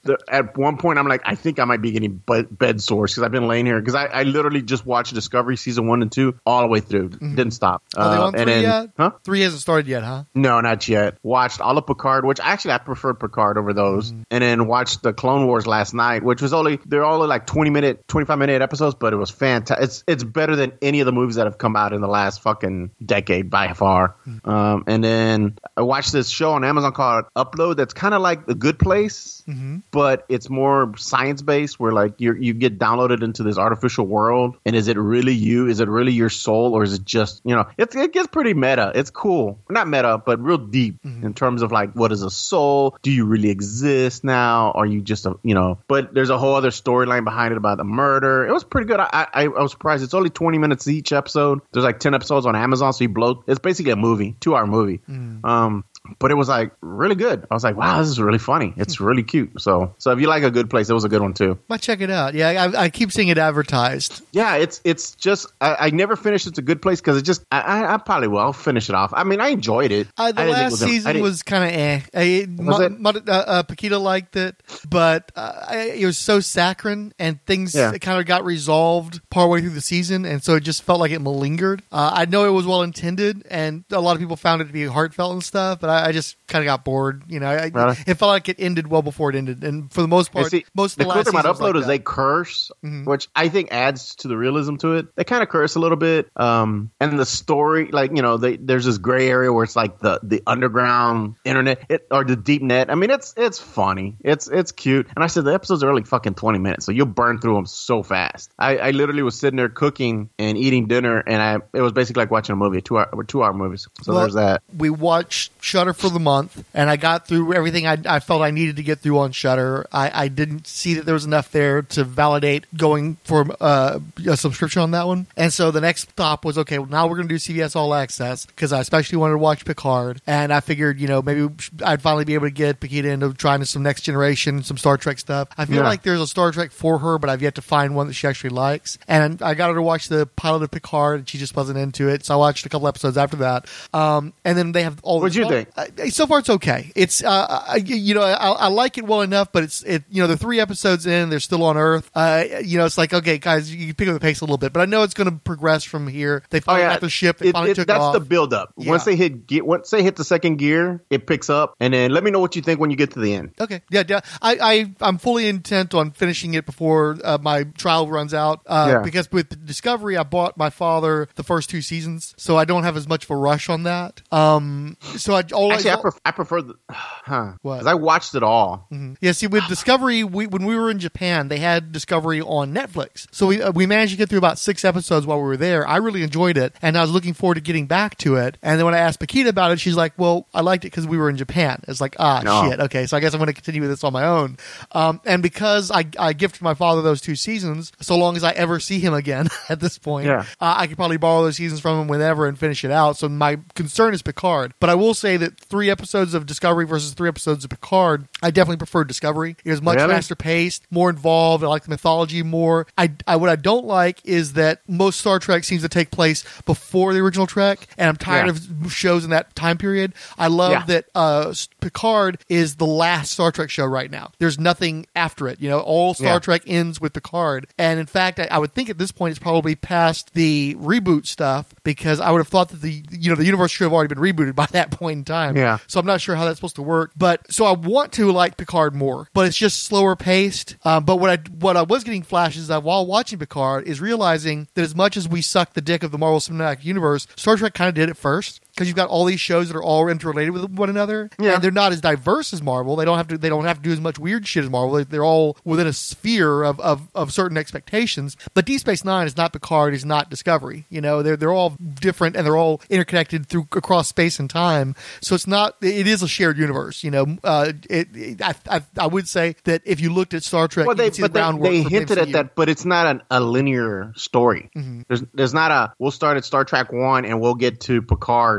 the, at one point I'm like, I think I might be getting bed, bed sores because I've been laying here because I, I literally just watched Discovery season one and two all the way through. Mm-hmm. Didn't stop. Are they on three and then, yet? Huh? Three hasn't started yet, huh? No, not yet. Watched all of Picard, which actually I preferred Picard over those, mm-hmm. and then watched the Clone Wars last night, which was only they're only like twenty minute, twenty-five minute episodes, but it was fantastic. It's it's better than any of the movies that have come out in the last fucking decade by far. Mm-hmm. Um, and then I watched this show on Amazon called Upload. That's kind of like The Good Place, mm-hmm. but it's more science based, where like you you get downloaded into this artificial world, and is it really you? Is it really your soul, or is it just you know? It's it gets pretty meta. It's cool, not meta, but real deep mm-hmm. in terms of like what is a soul? Do you really exist now? Are you just a you know? But there's a whole other storyline behind it about the murder. It was pretty good. I I, I was surprised. It's only twenty minutes each episode. There's like ten episodes on Amazon, so you blow. It's basically a movie, two hour movie. Mm. Um. But it was like really good. I was like, wow, this is really funny. It's really cute. So, so if you like A Good Place, it was a good one too. Might check it out. Yeah, I, I keep seeing it advertised. Yeah, it's it's just I, I never finished It's a Good Place because it just I, I, I probably will I'll finish it off. I mean, I enjoyed it. Uh, the I last was season was kind of eh. I, was Ma, it? Ma, uh, uh, Paquita liked it, but uh, I, it was so saccharine, and things Yeah. kind of got resolved partway through the season, and so it just felt like it malingered. Uh, I know it was well intended, and a lot of people found it to be heartfelt and stuff, but I, I just kind of got bored. You know, I, Really? it felt like it ended well before it ended, and for the most part, see, most of the the, cool last thing about season was Upload like is that. they curse, Mhm. which I think adds to the realism to it. They kind of curse a little bit, um, and the story, like you know, they, there's this gray area where it's like the, the underground internet it, or the deep net. I mean, it's it's funny, it's it's cute, and I said the episodes are only fucking twenty minutes, so you'll burn through them so fast. I, I literally was sitting there cooking and eating dinner, and I it was basically like watching a movie, two hour two hour movies. So Well, there's that. We watched Shudder for the month, and I got through everything I, I felt I needed to get through on Shudder. I, I didn't see that there was enough there to validate going for uh, a subscription on that one. And so the next stop was, okay, well, now we're going to do C B S All Access, because I especially wanted to watch Picard. And I figured, you know, maybe I'd finally be able to get Paquita into trying some Next Generation, some Star Trek stuff. I feel Yeah. like there's a Star Trek for her, but I've yet to find one that she actually likes. And I got her to watch the pilot of Picard, and she just wasn't into it. So I watched a couple episodes after that. Um, and then they have all. What'd the- you think? Uh, so far, it's okay. It's uh, I, you know, I, I like it well enough, but it's it. You know, they're three episodes in, they're still on Earth. Uh, you know, it's like, okay, guys, you can pick up the pace a little bit, but I know it's going to progress from here. They finally got the ship. They It- finally it- took that's off. the build up. Yeah. Once they hit, ge- once they hit the second gear, it picks up, and then let me know what you think when you get to the end. Okay, yeah, yeah. I, I, I'm fully intent on finishing it before uh, my trial runs out. Uh, Yeah. Because with Discovery, I bought my father the first two seasons, so I don't have as much of a rush on that. Um, so I always Actually, I, pref- I prefer the, huh? What? 'Cause I watched it all. Mhm. Yeah, see, with Discovery, we, when we were in Japan, they had Discovery on Netflix. So we uh, we managed to get through about six episodes while we were there. I really enjoyed it, and I was looking forward to getting back to it. And then when I asked Paquita about it, she's like, well, I liked it because we were in Japan. It's like, ah, No. shit. Okay, so I guess I'm going to continue with this on my own. Um, and because I, I gifted my father those two seasons, so long as I ever see him again at this point, Yeah. uh, I could probably borrow those seasons from him whenever and finish it out. So my concern is Picard. But I will say that three episodes of Discovery versus three episodes of Picard, I definitely preferred Discovery. It was much Really? faster paced, more involved. I like the mythology more. I, I what I don't like is that most Star Trek seems to take place before the original Trek, and I'm tired Yeah. of shows in that time period. I love Yeah. that uh, Picard is the last Star Trek show right now. There's nothing after it. You know, all Star Yeah. Trek ends with Picard. And in fact, I, I would think at this point it's probably past the reboot stuff, because I would have thought that the you know the universe should have already been rebooted by that point in time. Yeah. So I'm not sure how that's supposed to work. But so I want to like Picard more, but it's just slower paced. Um, but what I what I was getting flashes of while watching Picard is realizing that as much as we suck the dick of the Marvel Cinematic Universe, Star Trek kind of did it first. Because you've got all these shows that are all interrelated with one another, Yeah. and they're not as diverse as Marvel. They don't have to. They don't have to do as much weird shit as Marvel. They're all within a sphere of, of, of certain expectations. But Deep Space Nine is not Picard. Is not Discovery. You know, they're they're all different and they're all interconnected through across space and time. So it's not. It is a shared universe. You know, uh, it, it I, I I would say that if you looked at Star Trek, Well, you they could see the but they, groundwork they for hinted M at C U. that, but it's not an, a linear story. Mm-hmm. There's there's not a we'll start at Star Trek one and we'll get to Picard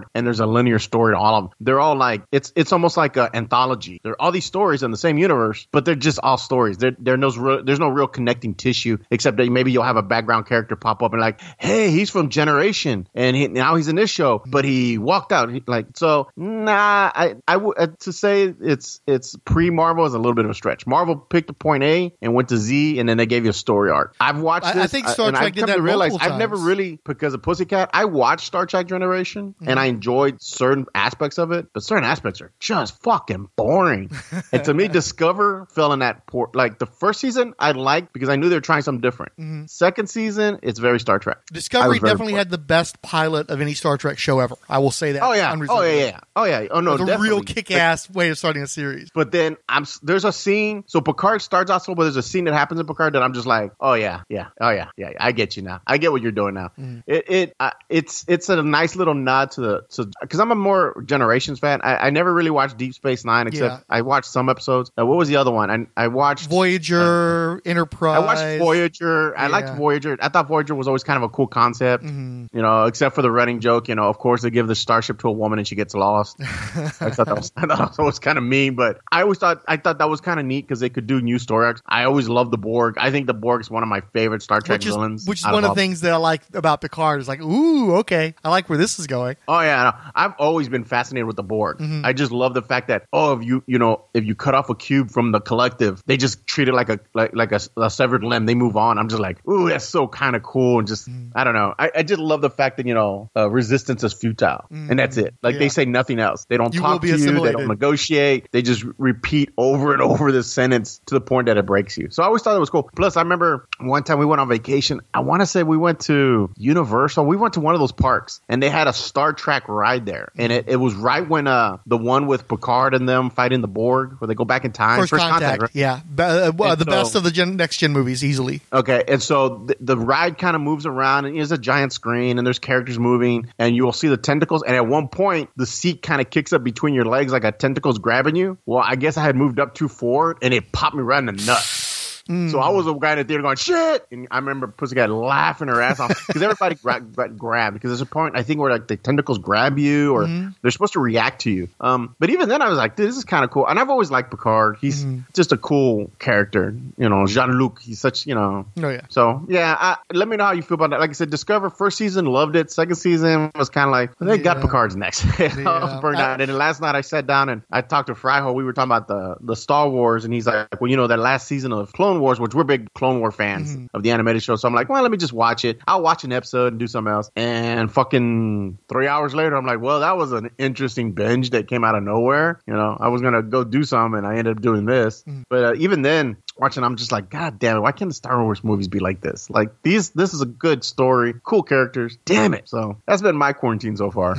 and there's a linear story to all of them. They're all like it's it's almost like an anthology. There are all these stories in the same universe, but they're just all stories. There there no real, there's no real connecting tissue except that maybe you'll have a background character pop up and like, hey, he's from Generation and he, now he's in this show, but he walked out. He, like so, nah. I I would uh, to say it's it's pre Marvel is a little bit of a stretch. Marvel picked a point A and went to Z, and then they gave you a story arc. I've watched this. I, I think Star and Trek I've did come that to realize multiple I've never times. really, because of Pussycat, I watched Star Trek Generation mm-hmm. and I enjoyed certain aspects of it, but certain aspects are just fucking boring. And to me, Discover fell in that port. Like the first season, I liked because I knew they were trying something different. Mm-hmm. Second season, it's very Star Trek. Discovery definitely had the best pilot of any Star Trek show ever. I will say that. Oh yeah, oh yeah, yeah, oh yeah. Oh no, it was a definitely. real kick-ass way of starting a series. But then I'm there's a scene. So Picard starts out slow, but there's a scene that happens in Picard that I'm just like, oh yeah, yeah, oh yeah, yeah. I get you now. I get what you're doing now. Mm. It it uh, it's it's a nice little nod to the to because I'm a more Generations fan. I, I never really watched Deep Space Nine except yeah. I watched some episodes. Uh, what was the other one? I I watched Voyager, uh, Enterprise. I watched Voyager. Yeah. I liked Voyager. I thought Voyager was always kind of a cool concept. Mm-hmm. You know, except for the running joke. You know, of course they give the starship to a woman and she gets lost. I thought that was I thought that was kind of mean, but I always thought I thought that was kind of neat because they could do new story arcs. I always loved the Borg. I think the Borg is one of my favorite Star Trek which is, villains. Which is one of the things that I like about Picard is like, ooh, okay, I like where this is going. Oh yeah, no, I've always been fascinated with the Borg. Mm-hmm. I just love the fact that oh, if you you know if you cut off a cube from the collective, they just treat it like a like like a, a severed limb. They move on. I'm just like, ooh, that's so kind of cool. And just mm. I don't know. I, I just love the fact that you know uh, resistance is futile, mm. and that's it. Like yeah. they say nothing else. They don't you talk to you. They don't negotiate. They just repeat over and over this sentence to the point that it breaks you. So I always thought it was cool. Plus, I remember one time we went on vacation. I want to say we went to Universal. We went to one of those parks, and they had a Star Trek ride there. And it, it was right when uh, the one with Picard and them fighting the Borg, where they go back in time. First, First Contact, contact right? yeah. Uh, well, the so, best of the gen- next gen movies, easily. Okay, and so the, the ride kind of moves around, and there's a giant screen, and there's characters moving, and you will see the tentacles. And at one point, the seat kind of kicks up between your legs like a tentacle's grabbing you. Well, I guess I had moved up too forward, and it popped me right in the nuts. Mm. So I was a guy in the theater going, shit! And I remember Pussycat laughing her ass off because everybody gra- gra- grabbed. Because there's a point, I think, where like the tentacles grab you or mm-hmm. they're supposed to react to you. Um, but even then, I was like, this is kind of cool. And I've always liked Picard. He's mm-hmm. just a cool character. You know, Jean-Luc, he's such, you know. Oh, yeah. So, yeah, I, let me know how you feel about that. Like I said, Discover, first season, loved it. Second season was kind of like, they yeah. got Picard's next. I was burned out. And then last night I sat down and I talked to Fryho. We were talking about the, the Star Wars. And he's like, well, you know, that last season of Clone Wars, which we're big Clone War fans mm-hmm. of the animated show. So I'm like, well, let me just watch it. I'll watch an episode and do something else. And fucking three hours later, I'm like, well, that was an interesting binge that came out of nowhere. You know, I was going to go do something and I ended up doing this. Mm-hmm. But uh, even then, watching, I'm just like, God damn it, why can't the Star Wars movies be like this? Like, these, this is a good story, cool characters. Damn it. So that's been my quarantine so far.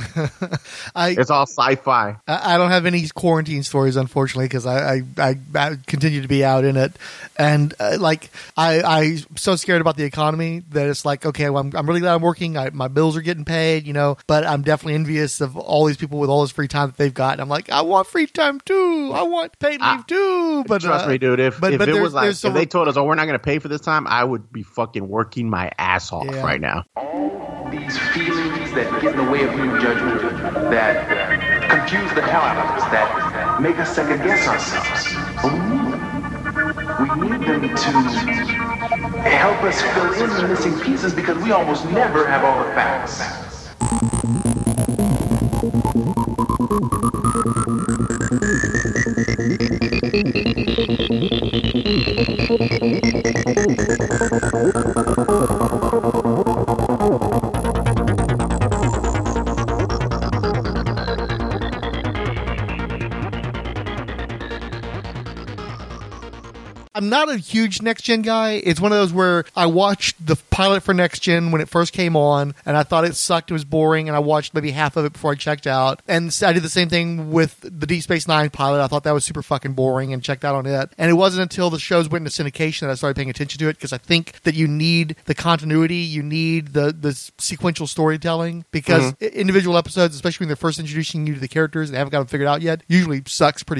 I, it's all sci-fi. I, I don't have any quarantine stories, unfortunately, because I, I, I, I continue to be out in it. And uh, like, I, I'm so scared about the economy that it's like, okay, well, I'm, I'm really glad I'm working. I, my bills are getting paid, you know, but I'm definitely envious of all these people with all this free time that they've got. And I'm like, I want free time too. I want paid leave I, too. But trust uh, me, dude, if, but, if but it was like, some, if they told us, oh, we're not going to pay for this time, I would be fucking working my ass off yeah. right now. All these feelings that get in the way of human judgment, that confuse the hell out of us, that make us second guess ourselves. But we need them. We need them to help us fill in the missing pieces because we almost never have all the facts. I'm not a huge Next Gen guy. It's one of those where I watched the pilot for Next Gen when it first came on, and I thought it sucked. It was boring, and I watched maybe half of it before I checked out. And I did the same thing with the Deep Space Nine pilot. I thought that was super fucking boring and checked out on it. And it wasn't until the shows went into syndication that I started paying attention to it, because I think that you need the continuity, you need the, the sequential storytelling, because mm-hmm. individual episodes, especially when they're first introducing you to the characters and they haven't got them figured out yet, usually sucks pretty bad.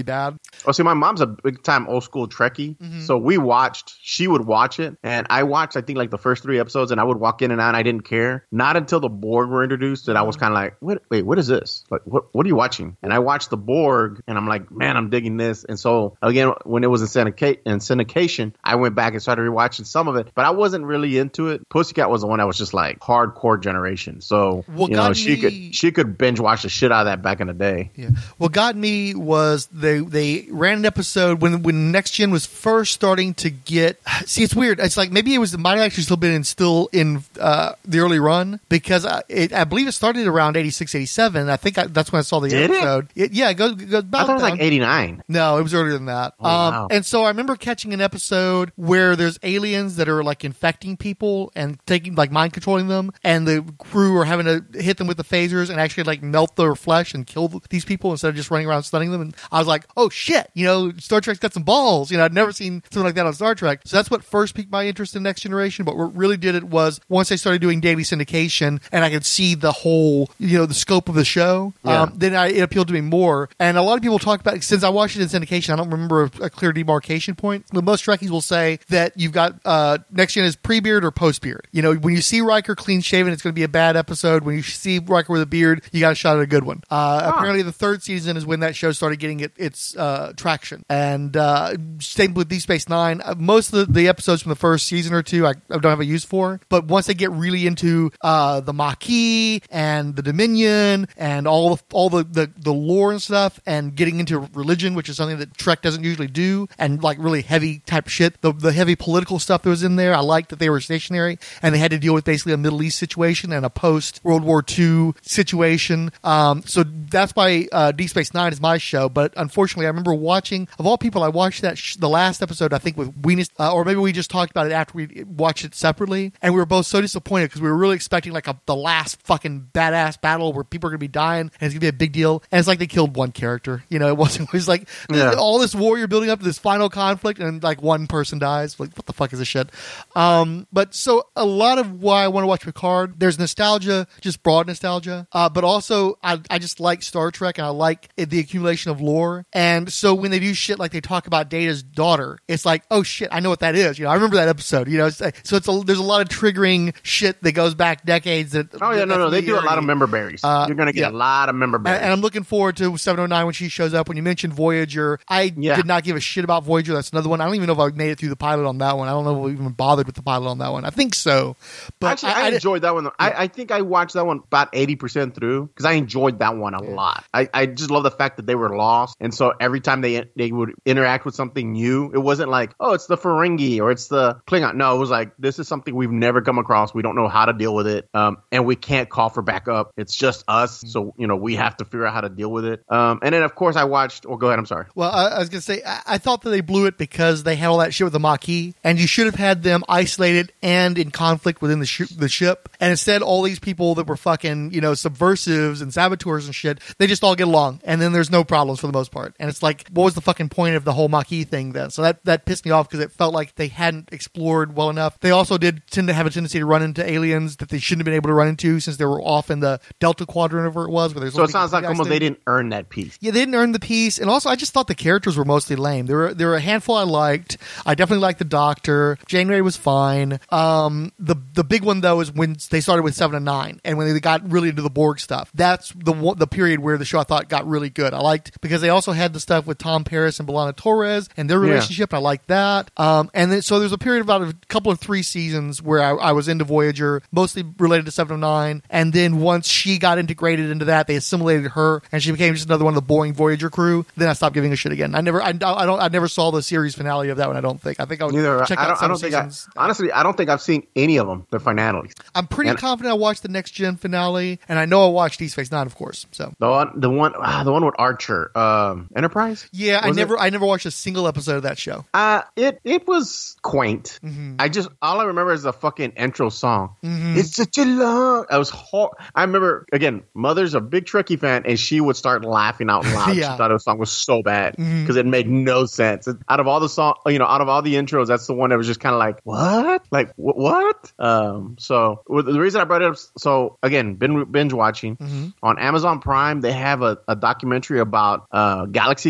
Oh, see, my mom's a big time old school Trekkie, mm-hmm. so we watched. She would watch it, and I watched. I think like the first three episodes, and I would walk in and out. And I didn't care. Not until the Borg were introduced that I was kind of like, "What? Wait, what is this? Like, what? What are you watching?" And I watched the Borg, and I'm like, "Man, I'm digging this." And so again, when it was in, syndica- in syndication, I went back and started rewatching some of it, but I wasn't really into it. Pussycat was the one that was just like hardcore generation. So what you know, got she me, could she could binge watch the shit out of that back in the day. Yeah. What got me was they they ran an episode when when Next Gen was first starting to get. See, it's weird. It's like maybe it was it might have actually still been in, still in uh, the early run because I, it, I believe it started around eighty-six, eighty-seven. I think I, that's when I saw the Did episode. It? It, yeah, it goes, it goes about I thought it was down. like eighty-nine. No, it was earlier than that. Oh, um, wow. And so I remember catching an episode where there's aliens that are like infecting people and taking like mind controlling them, and the crew are having to hit them with the phasers and actually like melt their flesh and kill these people instead of just running around stunning them. And I was like, oh shit, you know, Star Trek's got some balls. You know, I'd never seen something like that on Star Trek. So that's what first piqued my interest in Next Generation. But what really did it was once I started doing daily syndication and I could see the whole, you know, the scope of the show, yeah. um, then I, it appealed to me more. And a lot of people talk about, since I watched it in syndication, I don't remember a, a clear demarcation point. But most Trekkies will say that you've got uh, Next Gen is pre-beard or post-beard. You know, when you see Riker clean shaven, it's going to be a bad episode. When you see Riker with a beard, you got a shot at a good one. Uh, huh. Apparently, the third season is when that show started getting it, its uh, traction. And uh, same with Deep Space Nine. Uh, most of the, the episodes from the first season or two, I, I don't have a use for. But once they get really into uh, the Maquis and the Dominion and all the, all the, the, the lore and stuff, and getting into religion, which is something that Trek doesn't usually do, and like really heavy type shit, the, the heavy political stuff that was in there, I liked that they were stationary and they had to deal with basically a Middle East situation and a post-World War Two situation. Um, so that's why uh, Deep Space Nine is my show. But unfortunately, I remember watching, of all people, I watched that sh- the last episode, I think, with Weenus, uh, or maybe we just talked about it after we watched it separately, and we were both so disappointed because we were really expecting like a, the last fucking badass battle where people are going to be dying and it's going to be a big deal. And it's like they killed one character. You know, it wasn't, it was like yeah. all this warrior building up to this final conflict and like one person dies. Like, what the fuck is this shit? Um, but so a lot of why I want to watch Picard, there's nostalgia, just broad nostalgia, uh, but also I, I just like Star Trek and I like the accumulation of lore. And so when they do shit like they talk about Data's daughter, it's like, oh shit, I know what that is. You know, I remember that episode. You know, it's, so it's a, there's a lot of triggering shit that goes back decades. That oh yeah, no, no, they do a lot of member berries. Uh, You're gonna get yeah. a lot of member berries. And, and I'm looking forward to seven oh nine when she shows up. When you mentioned Voyager, I yeah. did not give a shit about Voyager. That's another one. I don't even know if I made it through the pilot on that one. I don't know if we even bothered with the pilot on that one. I think so. But actually, I, I enjoyed that one. Yeah. I, I think I watched that one about eighty percent through because I enjoyed that one a yeah. lot. I, I just love the fact that they were lost, and so every time they they would interact with something new, it wasn't like, oh, it's the Ferengi or it's the Klingon. No, it was like, this is something we've never come across. We don't know how to deal with it, um, and we can't call for backup. It's just us, mm-hmm. so you know we have to figure out how to deal with it. Um, and then of course I watched. Or oh, go ahead. I'm sorry. Well, I, I was gonna say I, I thought that they blew it because they had all that shit with the Maquis, and you should have had them isolated and in conflict within the sh- the ship. And instead, all these people that were fucking, you know, subversives and saboteurs and shit, they just all get along, and then there's no problems for the most part. And it's like, what was the fucking point of the whole Maquis thing then? So that that pissed me off because it felt like they hadn't explored well enough. They also did tend to have a tendency to run into aliens that they shouldn't have been able to run into since they were off in the Delta Quadrant, or whatever it was. Where there's so it sounds like almost they didn't earn that piece. Yeah, they didn't earn the piece, and also I just thought the characters were mostly lame. There were there were a handful I liked. I definitely liked the Doctor. Janeway was fine. Um, the the big one though is when they started with seven and nine, and when they got really into the Borg stuff. That's the the period where the show I thought got really good. I liked because they also had the stuff with Tom Paris and B'Elanna Torres and their relationship. Yeah. And I liked that. Um, and then so there's a period of about a couple of three seasons where I, I was into Voyager, mostly related to seven and nine. And then once she got integrated into that, they assimilated her, and she became just another one of the boring Voyager crew. Then I stopped giving a shit again. I never, I, I don't, I never saw the series finale of that one. I don't think. I think I would Neither, check I out don't, some I don't think seasons. I, honestly, I don't think I've seen any of them. The finales. I'm pretty and, confident I watched the Next Gen finale, and I know I watched Deep Space Nine, of course. So the one, the one, ah, the one with Archer, um, Enterprise. Yeah, was I never, it? I never watched a single episode of that show. Uh it, it was quaint. Mm-hmm. I just all I remember is the fucking intro song. Mm-hmm. It's such a long. I was hard. I remember again. Mother's a big Trekkie fan, and she would start laughing out loud. Yeah. She thought the song was so bad because mm-hmm. it made no sense. It, out of all the song, you know, out of all the intros, that's the one that was just kind of like, what, like wh- what? Um, so well, the reason I brought it up. So again, binge, binge watching mm-hmm. on Amazon Prime. They have a, a documentary about uh, Galaxy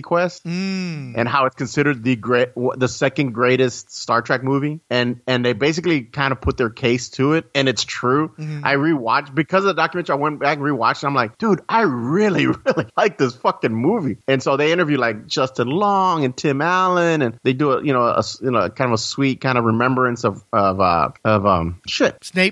Quest Mm. and how it's considered the great, the second greatest Star Trek movie, and and they basically kind of put their case to it, and it's true. Mm-hmm. I rewatched because of the documentary. I went back and rewatched, and I'm like, dude, I really, really like this fucking movie. And so they interview like Justin Long and Tim Allen, and they do a you know a you know kind of a sweet kind of remembrance of of uh, of um shit Snape.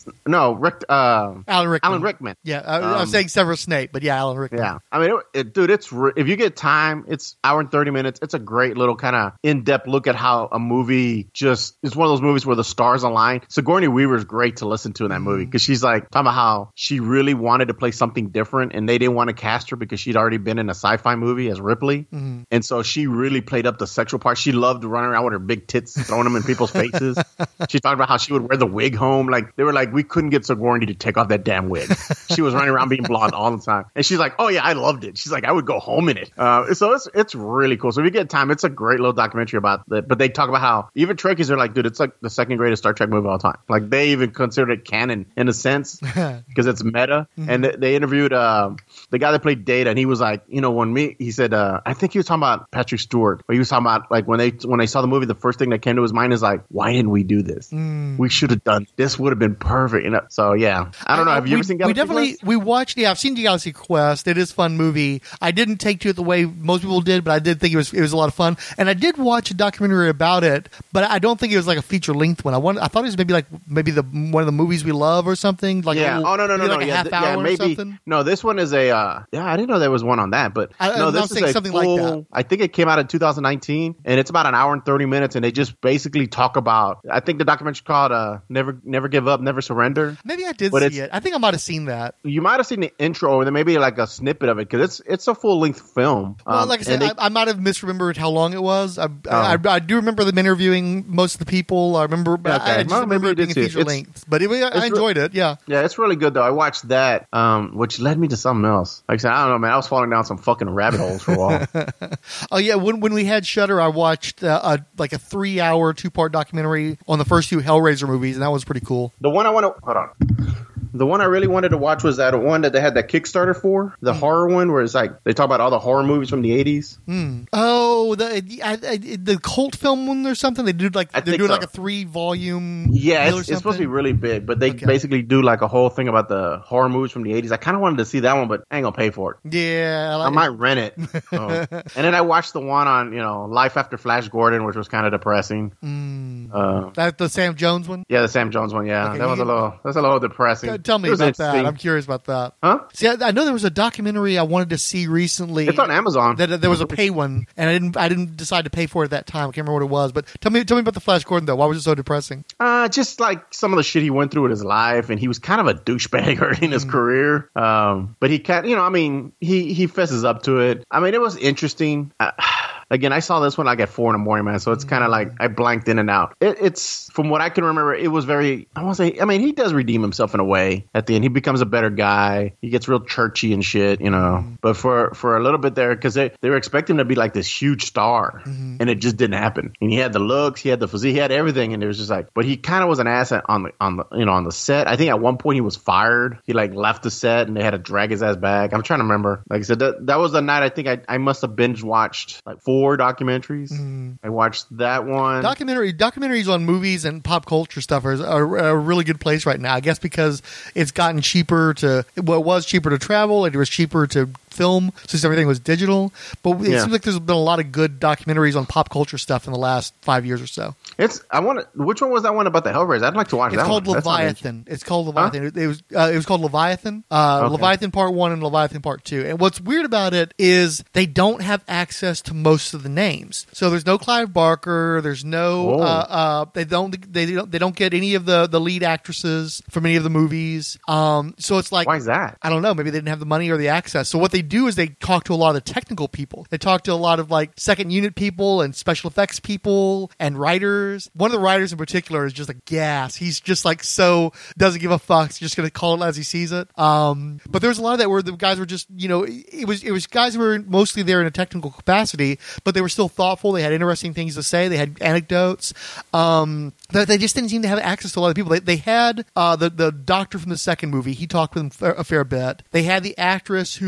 no Rick uh, Alan Rickman. Alan Rickman. Yeah, I, I Um, was saying Severus Snape, but yeah, Alan Rickman. Yeah, I mean, it, it, dude, it's re- if you get time, it's hour and thirty minutes. It's a great little kind of in depth look at how a movie just it's one of those movies where the stars align. Sigourney Weaver is great to listen to in that movie because she's like talking about how she really wanted to play something different, and they didn't want to cast her because she'd already been in a sci-fi movie as Ripley, Mm-hmm. and so she really played up the sexual part. She loved running around with her big tits, throwing them in people's faces. She talked about how she would wear the wig home. Like they were like, we couldn't get Sigourney to take off that damn wig. She was running around being blonde all the time, and she's like, oh yeah, I loved it. She's like, I would go home in it. Uh, so it's it's really cool. So if you get time, it's a great little documentary about that. But they talk about how even Trekkies are like, dude, it's like the second greatest Star Trek movie of all time. Like they even consider it canon in a sense because it's meta. Mm-hmm. And they, they interviewed uh, the guy that played Data, and he was like, you know, when me, he said, uh, I think he was talking about Patrick Stewart, but he was talking about like when they when they saw the movie, the first thing that came to his mind is like, why didn't we do this? Mm. We should have done this. Would have been perfect. You know? So yeah, I don't know. Have you we, ever seen Galaxy We definitely Quest? we watched. Yeah, I've seen Galaxy Quest. It is a fun movie. I didn't take to it the way most people did, but I did think it was it was a lot of fun. And I did watch a documentary about it, but I don't think it was like a feature length one. I wanted, I thought it was maybe like maybe the one of the movies we love or something. Like yeah. a little, oh no no no like no. a Yeah, half th- hour yeah, maybe. or something. No, this one is a. Uh, yeah, I didn't know there was one on that, but I, no, I'm this is saying a something full, like that. I think it came out in two thousand nineteen, and it's about an hour and thirty minutes, and they just basically talk about. I think the documentary called uh, "Never Never Give Up, Never Surrender." Maybe I did But see it's- it. I think I might have seen that. You might have seen the intro, or then maybe like a snippet of it, because it's it's a full length film. Well, Um, like I and said, they- I, I might have misremembered how long it was. I, I, I do remember them interviewing most of the people. I remember, but Okay. I just Well, remember maybe it being you did see it. feature It's- length. But it, I re- enjoyed it. Yeah. Yeah, it's really good though. I watched that, um, which led me to something else. Like I said, I don't know, man. I was falling down some fucking rabbit holes for a while. Oh yeah, when when we had Shudder, I watched uh, a like a three hour two part documentary on the first two Hellraiser movies, and that was pretty cool. The one I want to hold on. The one I really wanted to watch was that one that they had that Kickstarter for, the mm. horror one, where it's like they talk about all the horror movies from the eighties. Mm. Oh, the I, I, the cult film one or something. They do like I they're doing so. like a three volume. Yeah, deal it's, or it's supposed to be something? really big, but they Okay. basically do like a whole thing about the horror movies from the eighties. I kind of wanted to see that one, but I ain't gonna pay for it. Yeah, I, like I it. might rent it. Oh. And then I watched the one on you know Life After Flash Gordon, which was kind of depressing. Mm. Uh, That the Sam Jones one. yeah, the Sam Jones one. Yeah, Okay, that was you- a little. That's a little depressing. Tell me It was about that. interesting. I'm curious about that. Huh? See, I, I know there was a documentary I wanted to see recently. It's on Amazon. That there was a pay one, and I didn't. I didn't decide to pay for it at that time. I can't remember what it was. But tell me, tell me about the Flash Gordon though. Why was it so depressing? Uh, just like some of the shit he went through in his life, and he was kind of a douchebag early in his career. Um, but he can't, you know, I mean, he he fesses up to it. I mean, it was interesting. Uh, Again, I saw this one like at four in the morning, man. So it's kind of like I blanked in and out. It, it's from what I can remember, it was very. I want to say. I mean, he does redeem himself in a way at the end. He becomes a better guy. He gets real churchy and shit, you know. Mm-hmm. But for for a little bit there, because they they were expecting him to be like this huge star, mm-hmm. and it just didn't happen. And he had the looks, he had the physique, he had everything, and it was just like. But he kind of was an asset on the on the you know on the set. I think at one point he was fired. He like left the set, and they had to drag his ass back. I'm trying to remember. Like I said, that that was the night I think I I must have binge watched like four documentaries. Mm. I watched that one. Documentary documentaries on movies and pop culture stuff are, are a really good place right now. I guess because it's gotten cheaper to. Well, it was cheaper to travel. It was cheaper to film since everything was digital. But it yeah. seems like there's been a lot of good documentaries on pop culture stuff in the last five years or so. It's. I want to. Which one was that one about the Hellraiser? I'd like to watch it's that called one. Leviathan. It's called Leviathan. Huh? It, it was. Uh, it was called Leviathan. Uh, okay. Leviathan Part One and Leviathan Part Two. And what's weird about it is they don't have access to most of the names. So there's no Clive Barker. There's no. Uh, uh, they don't. They don't. They don't get any of the, the lead actresses from any of the movies. Um. So it's like. Why is that? I don't know. Maybe they didn't have the money or the access. So what they do is they talk to a lot of the technical people. They talk to a lot of like second unit people and special effects people and writers. One of the writers in particular is just a gas. He's just like so doesn't give a fuck. He's just going to call it as he sees it. Um, but there's a lot of that where the guys were just, you know, it was it was guys who were mostly there in a technical capacity, but they were still thoughtful. They had interesting things to say. They had anecdotes. Um, they, they just didn't seem to have access to a lot of people. They, they had uh, the the doctor from the second movie. He talked with them a fair bit. They had the actress who was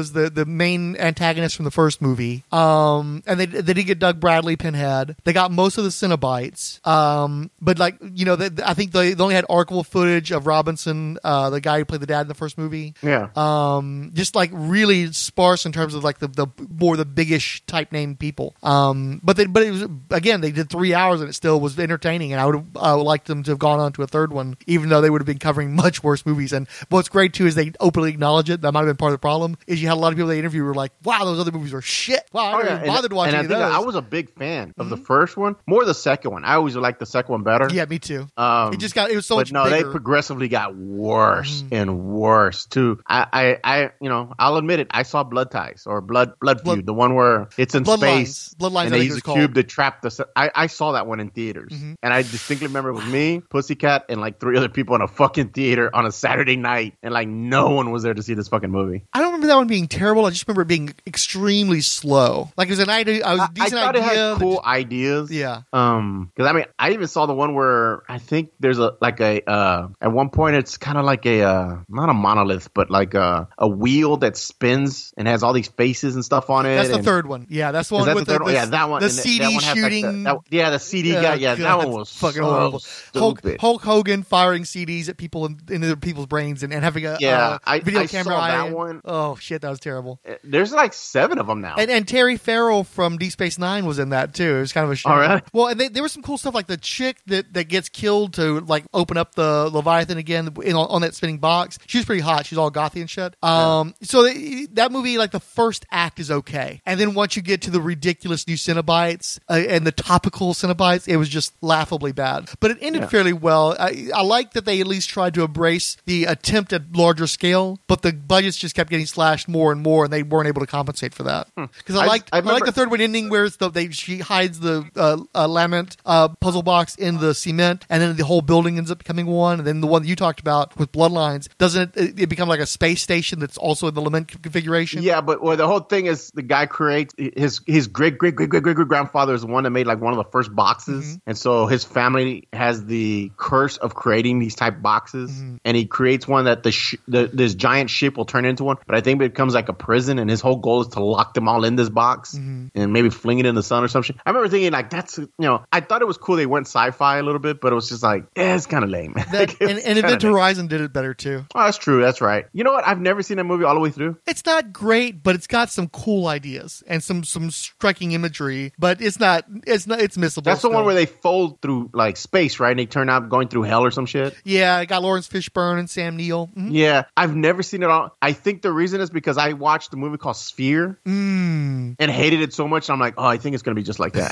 was the, the main antagonist from the first movie. Um, and they they did get Doug Bradley, Pinhead. They got most of the Cenobites. Um, but like you know, they, I think they, they only had archival footage of Robinson, uh, the guy who played the dad in the first movie. Yeah. Um, just like really sparse in terms of like the, the more the biggish type name people. Um, but they but it was again they did three hours and it still was entertaining. And I would have I would liked them to have gone on to a third one, even though they would have been covering much worse movies. And what's great too is they openly acknowledge it. That might have been part of the problem. Is you had a lot of people they interviewed who were like, "Wow, those other movies are shit." Wow, I Oh, never yeah. even bothered and, to watch and any I of think those. I was a big fan of the first one, more the second one. I always liked the second one better. Yeah, me too. Um, it just got it was so but much no, bigger. they progressively got worse and worse too. I, I, I, you know, I'll admit it. I saw Blood Ties or Blood Blood Blood- Feud, the one where it's in Bloodlines. space, Bloodlines, I and think they it was use a called. cube to trap the. I, I saw that one in theaters, Mhm. and I distinctly remember it was me, Pussycat, and like three other people in a fucking theater on a Saturday night, and like no one was there to see this fucking movie. I don't remember that one being terrible. I just remember it being extremely slow. Like it was an idea. I was a I, I decent thought it idea. had that cool just- ideas. yeah. Um, because I mean, I even saw the one where I think there's a like a uh at one point it's kind of like a uh not a monolith, but like a a wheel that spins and has all these faces and stuff on it. That's the and- third one. Yeah, that's the Is one that with the third the, one? the Yeah, that one. The and C D that one has, like, the- shooting. that- yeah, the C D Oh, guy. Yeah, that God, one was fucking so horrible. Hulk, stupid. Hulk Hogan firing C Ds at people in, in other people's brains and, and having a Yeah, uh, I- video I camera. saw eye. that one. Oh shit, that was terrible. There's like seven of them now. And, and Terry Farrell from Deep Space Nine was in that too. It was kind of a shame. All right. Well, and they, there was some cool stuff like the chick that, that gets killed to like open up the Leviathan again in, on, on that spinning box. She was pretty hot. She's all gothy and shit. Um, yeah. So they, that movie, like the first act is okay, and then once you get to the ridiculous new Cenobites uh, and the topical Cenobites, it was just laughably bad. But it ended Yeah. fairly well. I, I like that they at least tried to embrace the attempt at larger scale, but the budgets just kept getting slashed more and more, and they weren't able to compensate for that. Because I I- like I I, like remember- the third one ending where it's the, they she hides the uh, uh, lament uh, puzzle box in the cement, and then the whole building ends up becoming one. And then the one that you talked about with Bloodlines, doesn't it, it become like a space station that's also in the lament configuration? Yeah, but well, the whole thing is the guy creates his his great great great great great great grandfather is the one that made like one of the first boxes, Mm-hmm. and so his family has the curse of creating these type boxes, Mm-hmm. and he creates one that the, sh- the this giant ship will turn into one. But I think it becomes like a prison, and his whole goal is to lock them all in this box Mm-hmm. and maybe fling it in the sun or something. I remember thinking like that's you know I thought it was cool they went sci-fi a little bit, but it was just like eh, it's kind of lame. That, Like, it and, was and kinda Event lame. Horizon did it better too. Oh, that's true. That's right. You know what? I've never seen that movie all the way through. It's not great, but it's got some cool ideas and some some striking imagery. But it's not it's not it's missable. That's the one still. where they fold through like space, right? And they turn out going through hell or some shit. Yeah, it got Lawrence Fishburne and Sam Neill. Mhm. Yeah, I've never seen it all. I think the reason is because I watched a movie called Sphere Mm. and hated it so much. I'm like, oh, I think it's going to be just like that.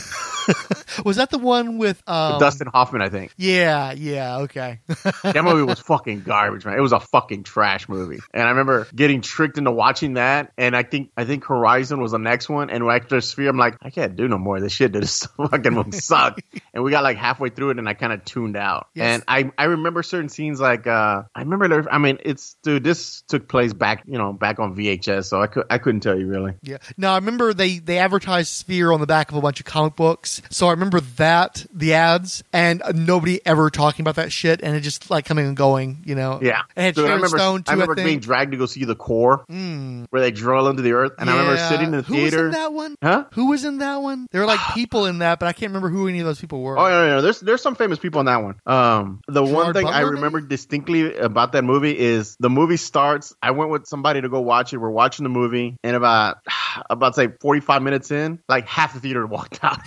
Was that the one with um, Dustin Hoffman, I think. Yeah, yeah, okay. That movie was fucking garbage, man. It was a fucking trash movie. And I remember getting tricked into watching that. And I think I think Horizon was the next one. And after Sphere, I'm like, I can't do no more of this shit. This fucking movie sucked. And we got like halfway through it and I kind of tuned out. Yes. And I, I remember certain scenes like, uh, I remember, there, I mean, it's, dude, this took place back, you know, back on V H S. So I, could, I couldn't tell you really. Yeah. Now I remember they they advertised Sphere on the back of a bunch of comic books. So I remember that the ads and nobody ever talking about that shit, and it just like coming and going. You know. Yeah. It had Dude, I Sharon remember, Stone too. I remember think. being dragged to go see The Core, Mm. where they drill into the earth. And I remember Yeah. sitting in the Who theater. was in that one? Huh? Who was in that one? There were like people in that, but I can't remember who any of those people were. Oh no, no, no, there's there's some famous people in that one. Um, the one Gerard thing I Butler, remember maybe? distinctly about that movie is the movie starts. I went with somebody to go watch it. We're watching the movie, and about about say forty-five minutes in, like half the theater walked out.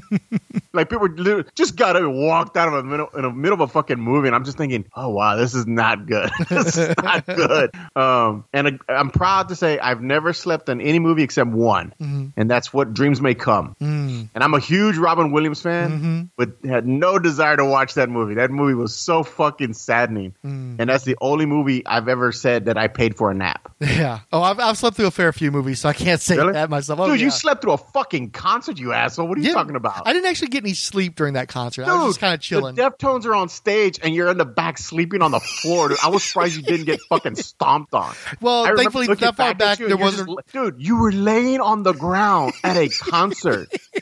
Like people literally just got up and walked out of a middle in the middle of a fucking movie, and I'm just thinking, oh wow, this is not good. This is not good. Um, and I, I'm proud to say I've never slept on any movie except one, Mm-hmm. and that's What Dreams May Come. Mm. And I'm a huge Robin Williams fan, Mm-hmm. but had no desire to watch that movie. That movie was so fucking saddening, Mm. and that's the only movie I've ever said that I paid for a nap. Yeah. Oh, I've, I've slept through a fair few movies, so I can't say Really? that myself. Oh, Dude, yeah. you slept through a fucking concert, you asshole. What are you Yeah, talking about? I didn't actually get any sleep during that concert. Dude, I was just kind of chilling. The Deftones are on stage, and you're in the back sleeping on the floor. Dude. I was surprised you didn't get fucking stomped on. Well, I remember thankfully, looking that far at back, you, there and you're wasn't. just- dude, you were laying on the ground at a concert.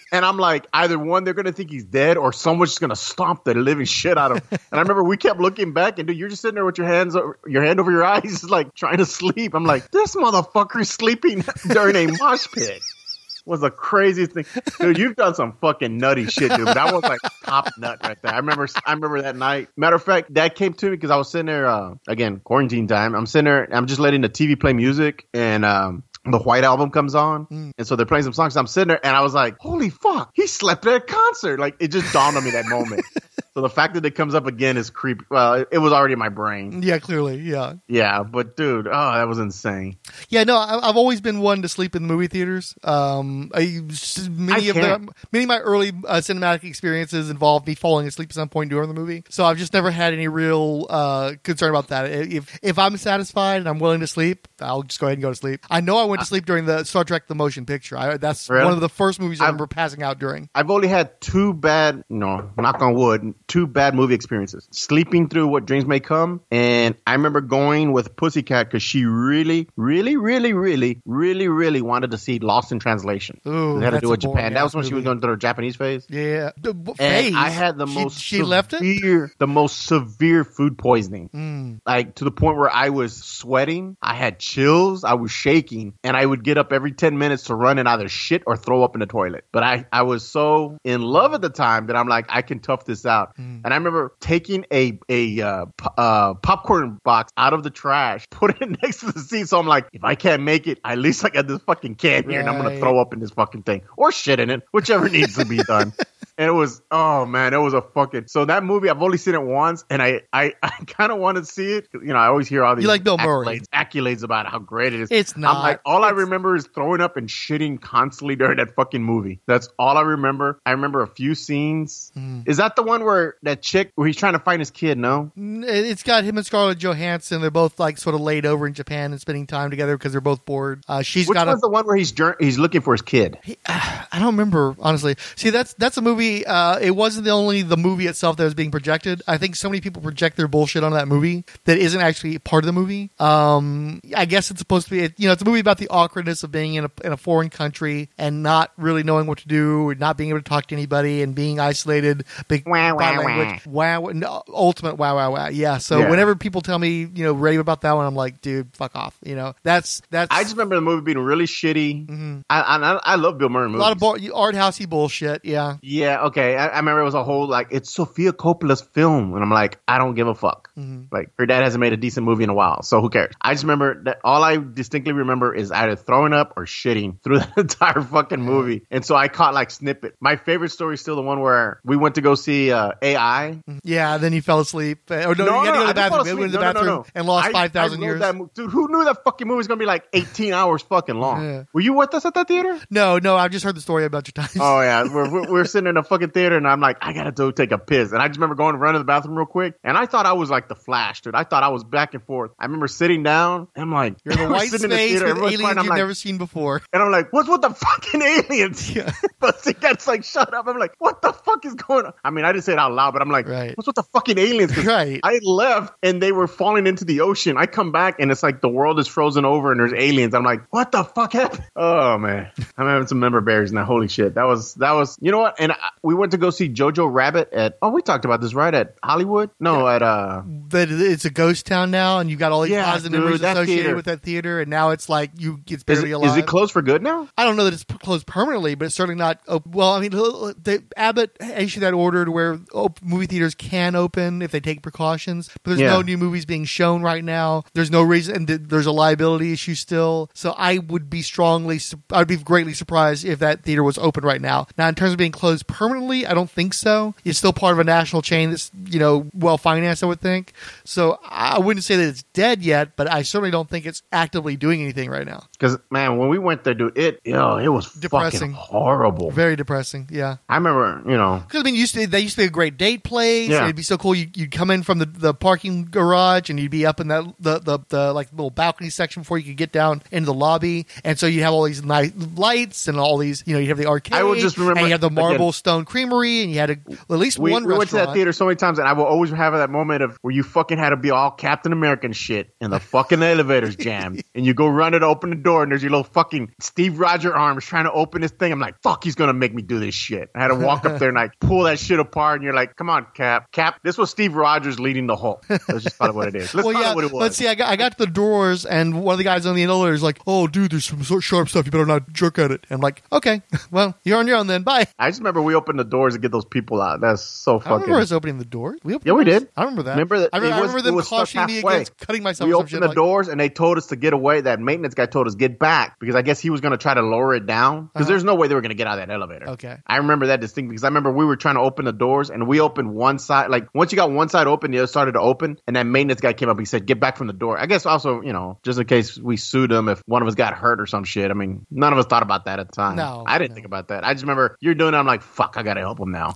And I'm like, either one, they're gonna think he's dead, or someone's just gonna stomp the living shit out of him. And I remember we kept looking back, and dude, you're just sitting there with your hands, over, your hand over your eyes, like trying to sleep. I'm like, this motherfucker is sleeping during a mosh pit. Was the craziest thing, dude. You've done some fucking nutty shit, dude. That was like top nut right there. I remember, I remember that night. Matter of fact, that came to me because I was sitting there, uh, again, quarantine time. I'm sitting there, I'm just letting the T V play music, and um, the White Album comes on, mm. and so they're playing some songs. I'm sitting there, and I was like, "Holy fuck, he slept at a concert!" Like it just dawned on me that moment. So the fact that it comes up again is creepy. Well, it, it was already in my brain. Yeah, clearly, yeah. Yeah, but dude, oh, that was insane. Yeah, no, I, I've always been one to sleep in the movie theaters. Um, I, many I of can't. the many of my early uh, cinematic experiences involved me falling asleep at some point during the movie. So I've just never had any real uh, concern about that. If if I'm satisfied and I'm willing to sleep, I'll just go ahead and go to sleep. I know I went to sleep during the Star Trek: The Motion Picture. I, that's really? one of the first movies I I've, remember passing out during. I've only had two bad, no, knock on wood, two bad movie experiences. Sleeping through What Dreams May Come, and I remember going with Pussycat because she really, really, really, really, really, really wanted to see Lost in Translation. Ooh, it had to that's do with a boring Japan. That was when ass she was movie. going through her Japanese phase. Yeah, the, And phase. I had the She- most she left it? severe, the most severe food poisoning. Mm. Like to the point where I was sweating, I had chills, I was shaking, and I would get up every ten minutes to run and either shit or throw up in the toilet. But I, I was so in love at the time that I'm like, I can tough this out. Mm. And I remember taking a a uh, p- uh, popcorn box out of the trash, put it next to the seat. So I'm like, if I can't make it, at least I got this fucking can here, and I'm gonna Right. throw up in this fucking thing or shit in it, whichever needs to be done. And it was, oh man, it was a fucking. So that movie, I've only seen it once, and I, I, I kind of want to see it. You know, I always hear all these You like Bill accolades, Murray. accolades about how great it is. It's not. I'm like, all I It's- remember is throwing up and shitting constantly during that fucking movie. That's all I remember. I remember a few scenes. Mm. Is that the one where that chick, where he's trying to find his kid? No. It's got him and Scarlett Johansson. They're both like sort of laid over in Japan and spending time together because they're both bored. Uh, she's Which got one's a. the one where he's jour- he's looking for his kid? I don't remember, honestly. See, that's that's a movie. Uh, it wasn't the only the movie itself that was being projected. I think so many people project their bullshit on that movie that isn't actually part of the movie. Um, I guess it's supposed to be, you know, it's a movie about the awkwardness of being in a in a foreign country and not really knowing what to do, or not being able to talk to anybody, and being isolated. Big Wah, by wah, language. Wow, no, ultimate wow, wow, wow. Yeah. So Yeah. whenever people tell me, you know, rave about that one, I'm like, dude, fuck off. You know, that's that's. I just remember the movie being really shitty. Mm-hmm. I, I I love Bill Murray a movies. lot of bar- art housey bullshit. Yeah. Yeah, okay. I, I remember it was a whole, like, it's Sofia Coppola's film. And I'm like, I don't give a fuck. Mm-hmm. Like, her dad hasn't made a decent movie in a while, so who cares? I just remember that all I distinctly remember is either throwing up or shitting through the entire fucking movie. And so I caught, like, snippet. My favorite story is still the one where we went to go see uh, A I. Yeah, then you fell asleep. Or no, you had to go to the I didn't fall bathroom. asleep. You went to the No, no, no, bathroom no. and lost I- five thousand I wrote years. that mo- Dude, who knew that fucking movie was going to be like eighteen hours fucking long? Yeah. Were you with us at that theater? No, no, I've just heard the story a bunch of times. Oh yeah, we're, we're we're sitting in a fucking theater, and I'm like, I gotta go take a piss, and I just remember going to run to the bathroom real quick, and I thought I was like the Flash, dude. I thought I was back and forth. I remember sitting down, and I'm like, You're in a we're white sitting in the space theater, with everyone's aliens fine, I'm you've like- never seen before. and I'm like, what's with the fucking aliens? Yeah. But see, that's like, shut up. I'm like, what the fuck is going on? I mean, I didn't say it out loud, but I'm like, Right. what's with the fucking aliens? 'Cause Right. I left, and they were falling into the ocean. I come back, and it's like the world is frozen over, and there's aliens. I'm like, what the fuck happened? Oh man, I'm having some member berries now. Holy shit, that was that was. You know what? And I, we went to go see Jojo Rabbit at. Oh, we talked about this right at Hollywood. No, at uh. That it's a ghost town now, and you've got all these Yeah, positive dude, memories that associated theater. with that theater, and now it's like you it's Is barely it, alive. is it closed for good now? I don't know that it's p- closed permanently, but it's certainly not. Op- well, I mean, the, Abbott issued that order to where op- movie theaters can open if they take precautions, but there's Yeah. no new movies being shown right now. There's no reason, and th- there's a liability issue still. So I would be strongly, su- I'd be greatly surprised if that theater was open right now. Now, in terms of being closed permanently, I don't think so. It's still part of a national chain that's, you know, well financed, I would think. So I wouldn't say that it's dead yet, but I certainly don't think it's actively doing anything right now. Because man, when we went there, dude, it yo, it was Depressing. fucking horrible. Very depressing. Yeah. I remember, you know, Because I mean, used to they used to be a great date place. Yeah. It'd be so cool. You, you'd come in from the, the parking garage, and you'd be up in that the, the the like little balcony section before you could get down into the lobby. And so you have all these nice lights and all these, you know, you have the arcade. I would just remember- and you have the marble again- Stone Creamery, and you had a, at least we, one we restaurant. went to that theater so many times, and I will always have that moment of where you fucking had to be all Captain American shit, and the fucking elevator's jammed, and you go run it, open the door, and there's your little fucking Steve Rogers arms trying to open this thing. I'm like, fuck, he's gonna make me do this shit. I had to walk up there and like pull that shit apart, and you're like, come on, Cap, Cap. This was Steve Rogers leading the Hulk. That's just probably what it is. Let's well, call yeah, it what it was. let's see. I got I got to the doors, and one of the guys on the elevator is like, "Oh, dude, there's some sort of sharp stuff. You better not jerk at it." And I'm like, "Okay, well, you're on your own then. Bye." I just remember we opened the doors to get those people out. That's so I don't fucking. remember us opening the doors. We opened Yeah, we doors? did. I remember that. Remember that? I remember, it I was- remember it them was stuck cautioning me halfway. against cutting myself. We or some opened shit the like- doors and they told us to get away. That maintenance guy told us get back because I guess he was going to try to lower it down because Uh-huh. there's no way they were going to get out of that elevator. Okay. I remember that distinctly because I remember we were trying to open the doors and we opened one side. Like once you got one side open, the other started to open, and that maintenance guy came up. He said, "Get back from the door." I guess also, you know, just in case we sued him if one of us got hurt or some shit. I mean, none of us thought about that at the time. No, I didn't no. think about that. I just remember you're doing it. I'm like, fuck, I gotta help him now.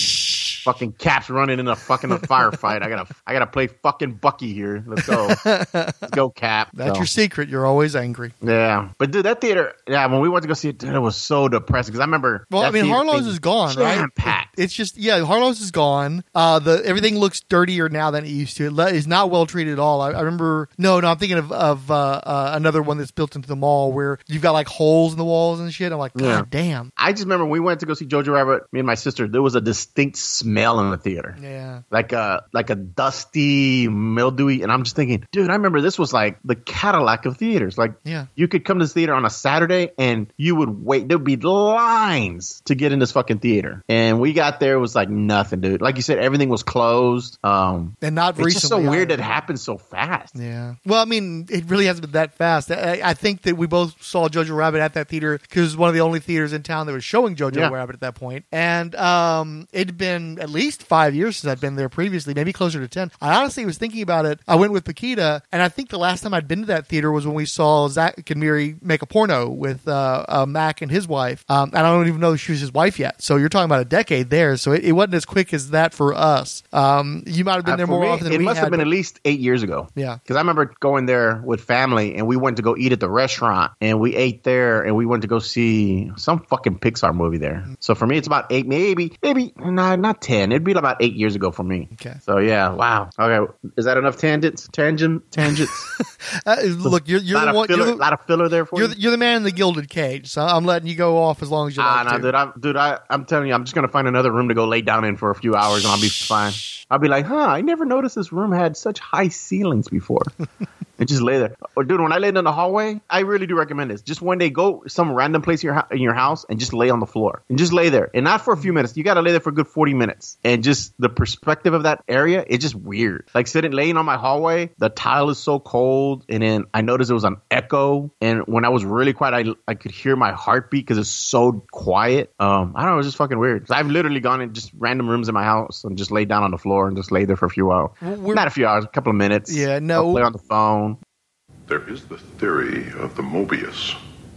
Fucking Cap's running in a fucking a firefight. I gotta, I gotta play fucking Bucky here. Let's go, let's go, Cap. That's So, your secret. You're always angry. yeah. But dude, that theater, yeah, when we went to go see it, dude, it was so depressing because I remember. Well, that I mean, theater Harlow's being is gone, right? jam-packed. It's just yeah, Harlow's is gone. Uh, the everything looks dirtier now than it used to. It le- is not well treated at all. I, I remember. No, no, I'm thinking of of uh, uh, another one that's built into the mall where you've got like holes in the walls and shit. I'm like, God Yeah. damn. I just remember when we went to go see Jojo Rabbit. Me and my sister. There was a distinct smell in the theater. Yeah. Like a like a dusty, mildewy, and I'm just thinking, dude, I remember this was like the Cadillac of theaters. Like, Yeah. you could come to this theater on a Saturday, and you would wait. There'd be lines to get in this fucking theater, and we got there, it was like nothing, dude. Like you said, everything was closed. Um, And not it's just so recently weird either. that it happened so fast. Yeah. Well, I mean, it really hasn't been that fast. I, I think that we both saw Jojo Rabbit at that theater because it was one of the only theaters in town that was showing Jojo Yeah. Rabbit at that point. And um, it'd been at least five years since I'd been there previously, maybe closer to ten. I honestly was thinking about it. I went with Paquita, and I think the last time I'd been to that theater was when we saw Zach and Miri make a porno with uh, uh, Mac and his wife. Um, and I don't even know if she was his wife yet. So you're talking about a decade there. So it, it wasn't as quick as that for us. Um, you might have been Uh, there for more me, often than it we must had. have been but- at least eight years ago. Yeah. Because I remember going there with family, and we went to go eat at the restaurant, and we ate there, and we went to go see some fucking Pixar movie there. So for me, it's about eight, maybe, maybe, nah, not ten. It'd be about eight years ago for me. Okay. So yeah, wow. Okay, is that enough tangents? Tangent, tangents. Uh, look, you're, you're lot the of one. filler, You're the, lot of filler there for You're you. the, you're the man in the gilded cage, so I'm letting you go off as long as you Ah, like no, to. dude, I'm, dude, I, I'm telling you, I'm just gonna find another room to go lay down in for a few hours, and I'll be fine. I'll be like, huh, I never noticed this room had such high ceilings before. And just lay there. Or, dude, when I laid in the hallway, I really do recommend this. Just one day, go some random place in your, in your house and just lay on the floor. And just lay there. And not for a few minutes. You got to lay there for a good forty minutes. And just the perspective of that area, it's just weird. Like sitting, laying on my hallway, the tile is so cold. And then I noticed it was an echo. And when I was really quiet, I, I could hear my heartbeat because it's so quiet. Um, I don't know, it was just fucking weird. So I've literally gone in just random rooms in my house and just laid down on the floor and just lay there for a few hours. We're- Not a few hours, a couple of minutes. Yeah, no. I'll play on the phone. There is the theory of the Mobius,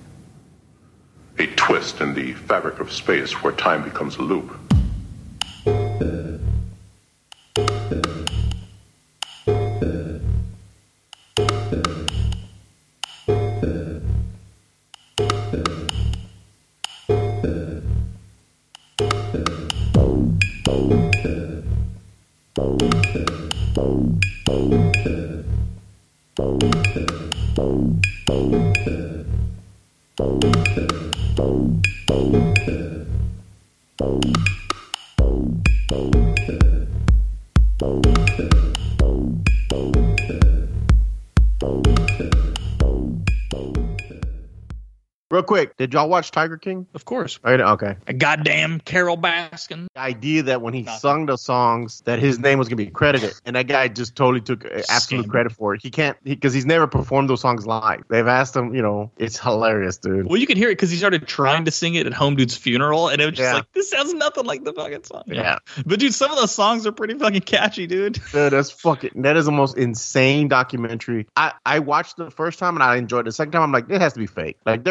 a twist in the fabric of space where time becomes a loop. Real quick, did y'all watch Tiger King? Of course. Right, okay. A goddamn Carol Baskin. The idea that when he Nothing. sung the songs that his name was going to be credited, and that guy just totally took uh, absolute Scam. credit for it. He can't, because he's never performed those songs live. They've asked him, you know, it's hilarious, dude. Well, you could hear it because he started trying to sing it at Home Dude's funeral, and it was just Yeah. like, this sounds nothing like the fucking song. Yeah. But dude, some of those songs are pretty fucking catchy, dude. Dude, that's fucking, that is the most insane documentary. I, I watched the first time and I enjoyed it. The second time, I'm like, it has to be fake. Like, they're going to come out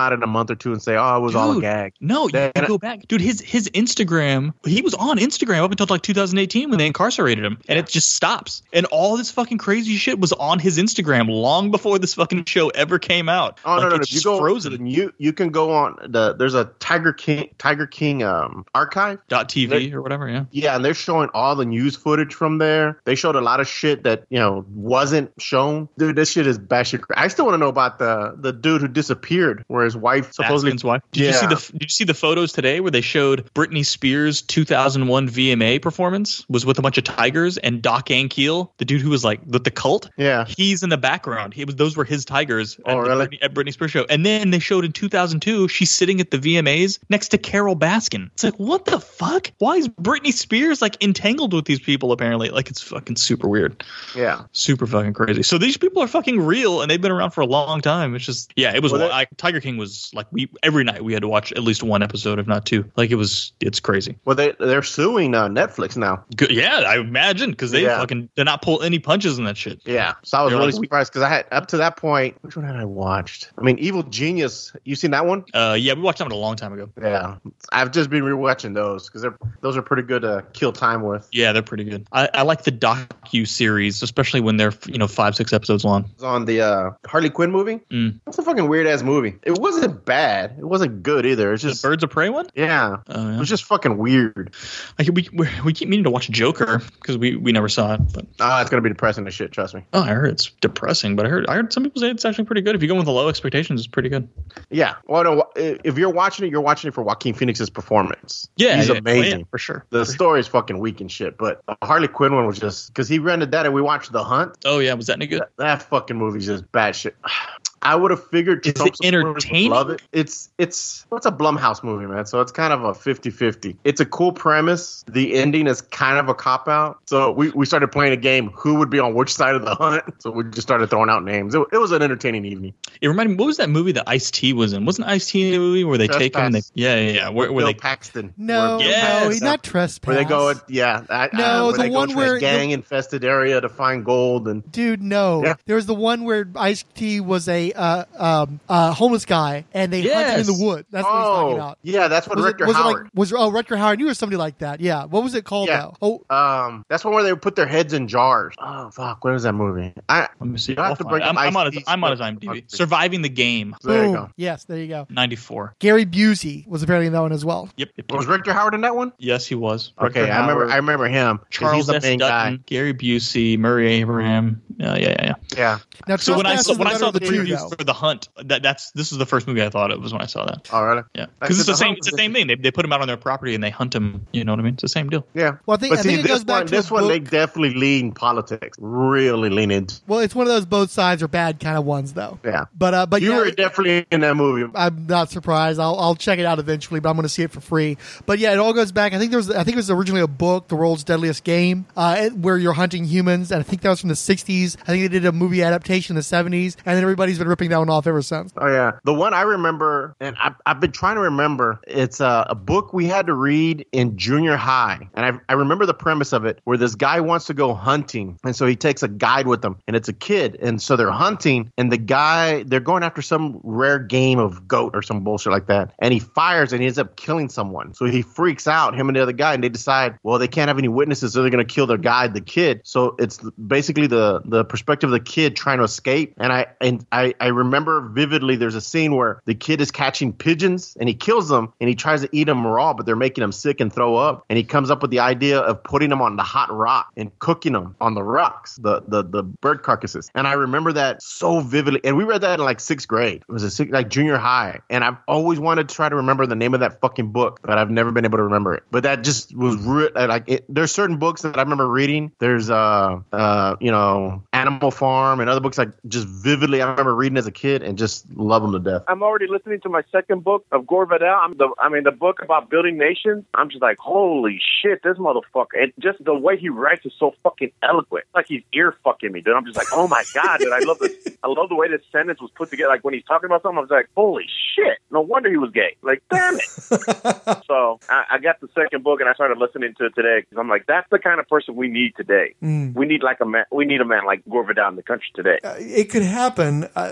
out in a month or two and say, "Oh, it was all a Dude, gag." No, Then- you go back, dude. His his Instagram, he was on Instagram up until like two thousand eighteen when they incarcerated him, and it just stops. And all this fucking crazy shit was on his Instagram long before this fucking show ever came out. Oh like, no, no, no! it's If you just go frozen. You you can go on the there's a Tiger King Tiger King um archive. Dot T V or whatever, yeah. Yeah, and they're showing all the news footage from there. They showed a lot of shit that you know wasn't shown. Dude, this shit is batshit. cra- I still want to know about the the dude who disappeared, where his wife supposedly. Baskin's wife. Did you see Yeah. the Did you see the photos today where they showed Britney Spears' two thousand one V M A performance was with a bunch of tigers, and Doc Ankiel, the dude who was like with the cult, Yeah. he's in the background. He was those were his tigers Oh, at, the really? Britney, at Britney Spears show. And then they showed in two thousand two she's sitting at the V M As next to Carol Baskin. It's like, what the fuck? Why is Britney Spears like entangled with these people? Apparently, like it's fucking super weird. Yeah. Super fucking crazy. So these people are fucking real, and they've been around for a long time. It's just, yeah, it was. Well, that- I, Tiger King was like we every night we had to watch at least one episode, if not two. Like it was, it's crazy. Well, they they're suing uh, Netflix now. Good, yeah, I imagine because they Yeah. fucking did not pull any punches in that shit. Yeah, so I was They're really like, we- surprised because I had up to that point. Which one had I watched? I mean, Evil Genius. You seen that one? Uh, yeah, we watched that one a long time ago. Yeah, I've just been rewatching those because they're those are pretty good to kill time with. Yeah, they're pretty good. I, I like the docu series, especially when they're you know five six episodes long. It was on the uh, Harley Quinn movie. Mm. That's a fucking weird ass movie. It wasn't bad. It wasn't good either. It's The just Birds of Prey one. yeah. Oh, It yeah. was just fucking weird. Like we we we keep meaning to watch Joker because we, we never saw it. But Ah, it's gonna be depressing as shit. Trust me. oh, I heard it's depressing. But I heard I heard some people say it's actually pretty good. If you go with the low expectations, it's pretty good. Yeah. Well, no, if you're watching it, you're watching it for Joaquin Phoenix's performance. Yeah, he's yeah, amazing yeah, for sure. The For story is fucking weak and shit, but the Harley Quinn one was just because he rented that and we watched The Hunt. Oh yeah, was that any good? That, that fucking movie's just bad shit. I would have figured Is Trump it supporters would entertaining? love it. It's it's well, it's a Blumhouse movie, man. So it's kind of a fifty-fifty. It's a cool premise. The ending is kind of a cop out. So we, we started playing a game. Who would be on which side of the hunt? So we just started throwing out names. It, it was an entertaining evening. It reminded me. What was that movie that Ice-T was in? Wasn't Ice-T in a movie where they take him? And they, Trespass. yeah, yeah, yeah. Where, where Bill they Paxton. No, Where- Yes. no, he's not trespass. Where they go, yeah. I, No, I, where the they go one to where a gang infested area to find gold and Dude, no. Yeah. There was the one where Ice-T was a uh, um, uh, homeless guy, and they hunted him in Yes. the woods. That's what he's talking oh about. yeah, that's what Was Richter it, was Howard. it like was oh Rutger Howard? I knew it was somebody like that. Yeah. What was it called Yeah. though? Oh, Um, that's one where they would put their heads in jars. Oh fuck, what is that movie? I Let me see. You have I'll to find bring it. I'm, up I'm on his. Ice-T's I'm on his stuff. IMDb. Surviving the Game. there you boom. go. Yes, there you go. ninety-four. Gary Busey was apparently in that one as well. Yep. yep, Was yep. Richter Howard in that one? Yes, he was. Okay, Rutger I remember. Hauer, I remember him. 'cause Charles he's the S. main Dutton, guy. Gary Busey, Murray Abraham. Uh, yeah, yeah, yeah. Yeah. Now, So when I Trespass saw is when I better saw of the two, preview though. for The Hunt, that that's this is the first movie I thought it was when I saw that. Oh really? Yeah, Like, because it's the the same. Hunt It's the was same thing. They they put him out on their property and they hunt him. You know what I mean? It's the same deal. Yeah. Well, I think- but I see, think it this goes back one, to a this one, they book- definitely lean politics. Really lean into. Well, it's one of those both sides are bad kind of ones, though. Yeah. But uh, but You yeah, were definitely in that movie. I'm not surprised. I'll I'll check it out eventually, but I'm going to see it for free. But yeah, it all goes back. I think there was I think it was originally a book, The World's Deadliest Game, uh, where you're hunting humans, and I think that was from the sixties. I think they did a movie adaptation in the seventies, and then everybody's been ripping that one off ever since. Oh yeah, the one I remember, and I've, I've been trying to remember. It's a, a book we had to read in junior high, and I, I remember the premise of it, where this guy wants to go hunting, and so he takes a guide with him, and it's a kid, and so they're hunting, and the guy they're going after some rare game of goat or some bullshit like that, and he fires and he ends up killing someone, so he freaks out, him and the other guy, and they decide, well, they can't have any witnesses, so they're gonna kill their guide, the kid. So it's basically the the perspective of the kid trying to escape, and I and I I remember vividly. There's a scene where the kid is catching pigeons and he kills them and he tries to eat them raw, but they're making him sick and throw up. And he comes up with the idea of putting them on the hot rock and cooking them on the rocks, the the the bird carcasses. And I remember that so vividly. And we read that in like sixth grade. It was a six, like junior high. And I've always wanted to try to remember the name of that fucking book, but I've never been able to remember it. But that just was re- like it, there's certain books that I remember reading. There's uh uh you know Animal Farm and other books like just vividly I remember reading as a kid and just love them to death. I'm already listening to my second book of Gore Vidal. I'm the, I mean, the book about building nations. I'm just like, holy shit, this motherfucker. And just the way he writes is so fucking eloquent. Like he's ear fucking me, dude. I'm just like, oh my God, dude. I love this. I love the way this sentence was put together. Like when he's talking about something, I was like, holy shit. No wonder he was gay. Like, damn it. So I, I got the second book and I started listening to it today because I'm like, that's the kind of person we need today. Mm. We need like a man. We need a man like Gore Vidal in the country today. Uh, it could happen. Uh,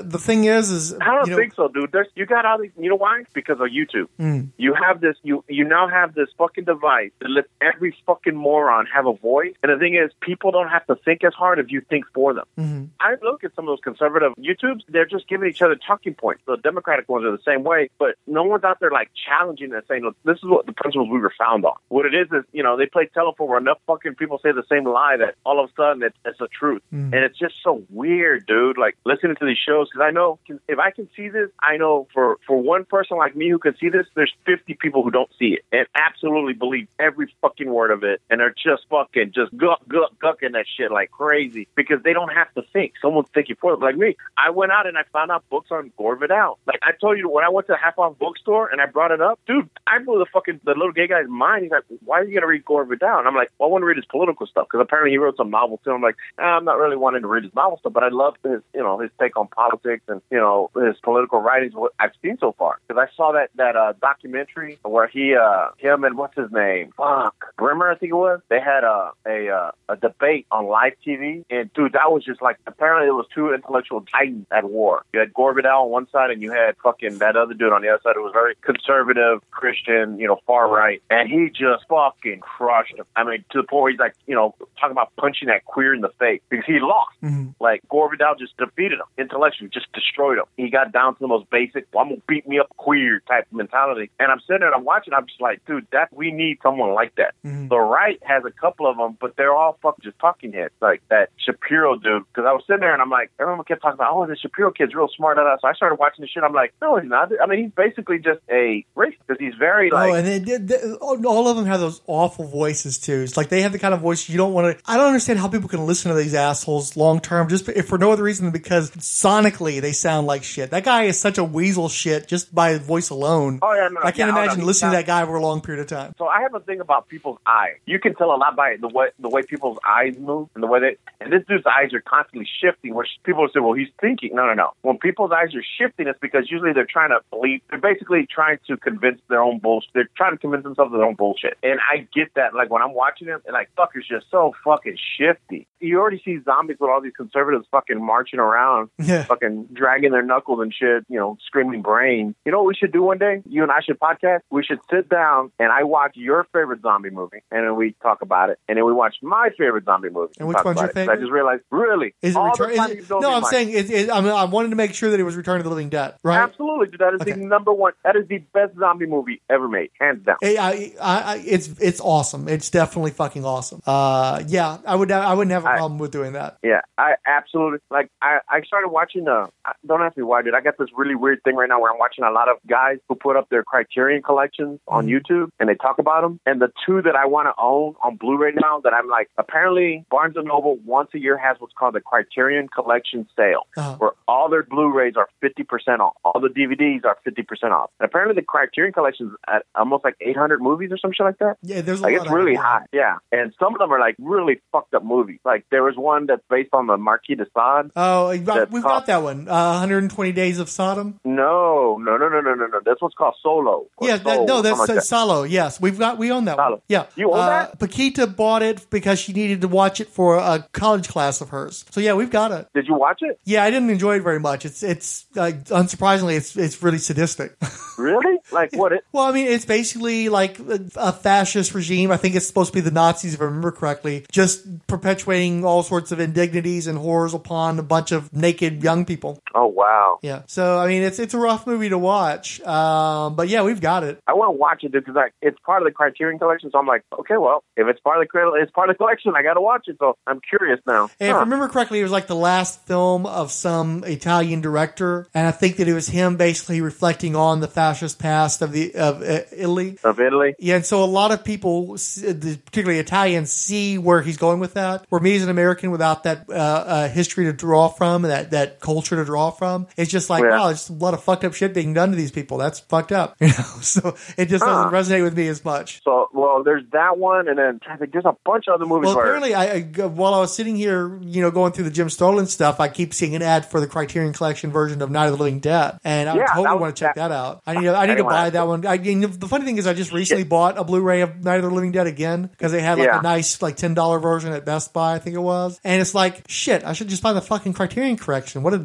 the thing is, is I don't you know, think so, dude. There's you got all these. You know why? Because of YouTube. Mm. You have this. You you now have this fucking device that lets every fucking moron have a voice. And the thing is, people don't have to think as hard if you think for them. Mm-hmm. I look at some of those conservative YouTubes. They're just giving each other talking points. The Democratic ones are the same way, but no one's out there like challenging and saying, "Look, this is what the principles we were found on." What it is is, you know, they play telephone where enough fucking people say the same lie that all of a sudden it's, it's the truth. Mm. And it's just so weird, dude. Like listening to these shows, because I know if I can see this, I know for for one person like me who can see this, there's fifty people who don't see it and absolutely believe every fucking word of it, and are just fucking just guck guck gucking that shit like crazy because they don't have to think. Someone's thinking for them. Like me, I went out and I found out books on Gore Vidal. Like I told you, when I went to a half off bookstore and I brought it up, dude, I blew the fucking the little gay guy's mind. He's like, "Why are you gonna read Gore Vidal?" And I'm like, "Well, I want to read his political stuff because apparently he wrote some novels too." I'm like, nah, I'm not really wanting to read his novel stuff, but I love his, you know, his take on politics and you know his political writings. What I've seen so far, because I saw that that uh, documentary where he, uh, him and what's his name, fuck, Brimmer, I think it was. They had a a uh, a debate on live T V, and dude, that was just like apparently it was two intellectual titans at war. You had Gore Vidal on one side, and you had fucking that other dude on the other side. It was very conservative, Christian, you know, far right, and he just fucking crushed him. I mean, to the point where he's like, you know, talking about punching that queer in the face because he lost. Mm-hmm. Like Gore Vidal just defeated him intellectually, just destroyed him. He got down to the most basic, well, I'm gonna beat me up queer type mentality. And I'm sitting there and I'm watching, I'm just like, dude, that we need someone like that. Mm-hmm. The right has a couple of them, but they're all fucking just talking heads, like that Shapiro dude. Because I was sitting there and I'm like, everyone kept talking about, oh, the Shapiro kid's real smart at us. So I started watching the shit. I'm like, no, he's not. I mean, he's basically just a racist because he's very like. Oh, and they did. They, all of them have those awful voices too. It's like they have the kind of voice you don't want to. I don't understand how people can listen to these assholes long term, just if for no other reason than because sonically they sound like shit. That guy is such a weasel shit just by his voice alone. Oh yeah, no, I can't yeah, imagine no, listening no. to that guy for a long period of time. So I have a thing about people's eyes. You can tell a lot by the way the way people's eyes move and the way they. And this dude's eyes are constantly shifting. Where people say, "Well, he's thinking." No, no, no. When people's eyes are shifting, it's because usually they're trying to believe. They're basically trying to convince their own bullshit. They're trying to convince themselves of their own bullshit. And I get that. Like when I'm watching them, and like fuckers just so fucking shifty. You already see zombies with all these conservatives fucking marching around, Yeah. fucking dragging their knuckles and shit. You know, screaming brain. You know what we should do one day? You and I should podcast. We should sit down and I watch your favorite zombie movie, and then we talk about it. And then we watch my favorite zombie movie. And which talk one's about your it. favorite? I just realized, really, Is it all return? the Is time it, you don't no, be I'm mine. saying it, it, I, mean, I wanted to make sure that it was Return of the Living Dead, right? Absolutely, dude. That is Okay. the number one. That is the best zombie movie ever made, hands down. It, I, I, I, it's it's awesome. It's definitely fucking awesome. Uh, yeah, I would I wouldn't have a I- problem with doing that. Yeah, I absolutely like. I, I started watching. Uh, don't ask me why, dude. I got this really weird thing right now where I'm watching a lot of guys who put up their Criterion collections on Mhm. YouTube, and they talk about them. And the two that I want to own on Blu-ray now, that I'm like, apparently Barnes and Noble once a year has what's called the Criterion Collection Sale, Uh-huh. where all their Blu-rays are fifty percent off, all the D V Ds are fifty percent off. And apparently the Criterion Collection's at almost like eight hundred movies or some shit like that. Yeah, there's a Like lot it's of really them. high, yeah. And some of them are like really fucked up movies. Like there was one that's based on the Marquis de Sade. Oh, we've got, That's we've called- got that one. Uh, one hundred twenty Days of Sodom. No, no, no, no, no, no, no. That's what's called Solo. Or Yeah, that, Soul, no, that's something uh, like that. Salo. Yes, we've got we own that one. Salo. Yeah, You own uh, that? Paquita bought it because she needed to watch it for a college class of hers. So yeah, we've got it. Did you watch it? Yeah, I didn't enjoy it very much. It's it's uh, unsurprisingly, it's it's really sadistic. Really? Like what? It? Well, I mean, it's basically like a, a fascist regime. I think it's supposed to be the Nazis, if I remember correctly, just perpetuating all sorts of indignities and horrors upon a bunch of naked young people. Oh wow. Yeah. So, I mean, it's it's a rough movie to watch. Um, but yeah, we've got it. I want to watch it because like it's part of the Criterion Collection. So I'm like, okay, well, if it's part of the cri- it's part of the collection, I got to watch it. So I'm curious now. And if Huh. I remember correctly, it was like the last film of some Italian director, and I think that it was him basically reflecting on the fascist past of the of uh, Italy. Of Italy? Yeah, and so a lot of people, s- particularly Italians, see where he's going with that. Where me as an American, without that uh, uh, history to draw from, that that culture to draw from, it's just like, Yeah. wow, there's a lot of fucked up shit being done to these people. That's fucked up, you know. So it just doesn't Huh. resonate with me as much. So well, there's that one, and then I think there's a bunch of other movies. Well, where, apparently, I, I while I was sitting here, you know, going through the Jim Stolen stuff, I keep seeing an ad for the Criterion Collection version of Night of the Living Dead, and I Yeah, totally that was- want to check that, that- out. I need, to, I need to Anyway, buy that one. I, you know, the funny thing is, I just recently bought a Blu-ray of Night of the Living Dead again because they had like Yeah. a nice like ten dollar version at Best Buy, I think it was, and it's like shit. I should just buy the fucking Criterion Collection. What a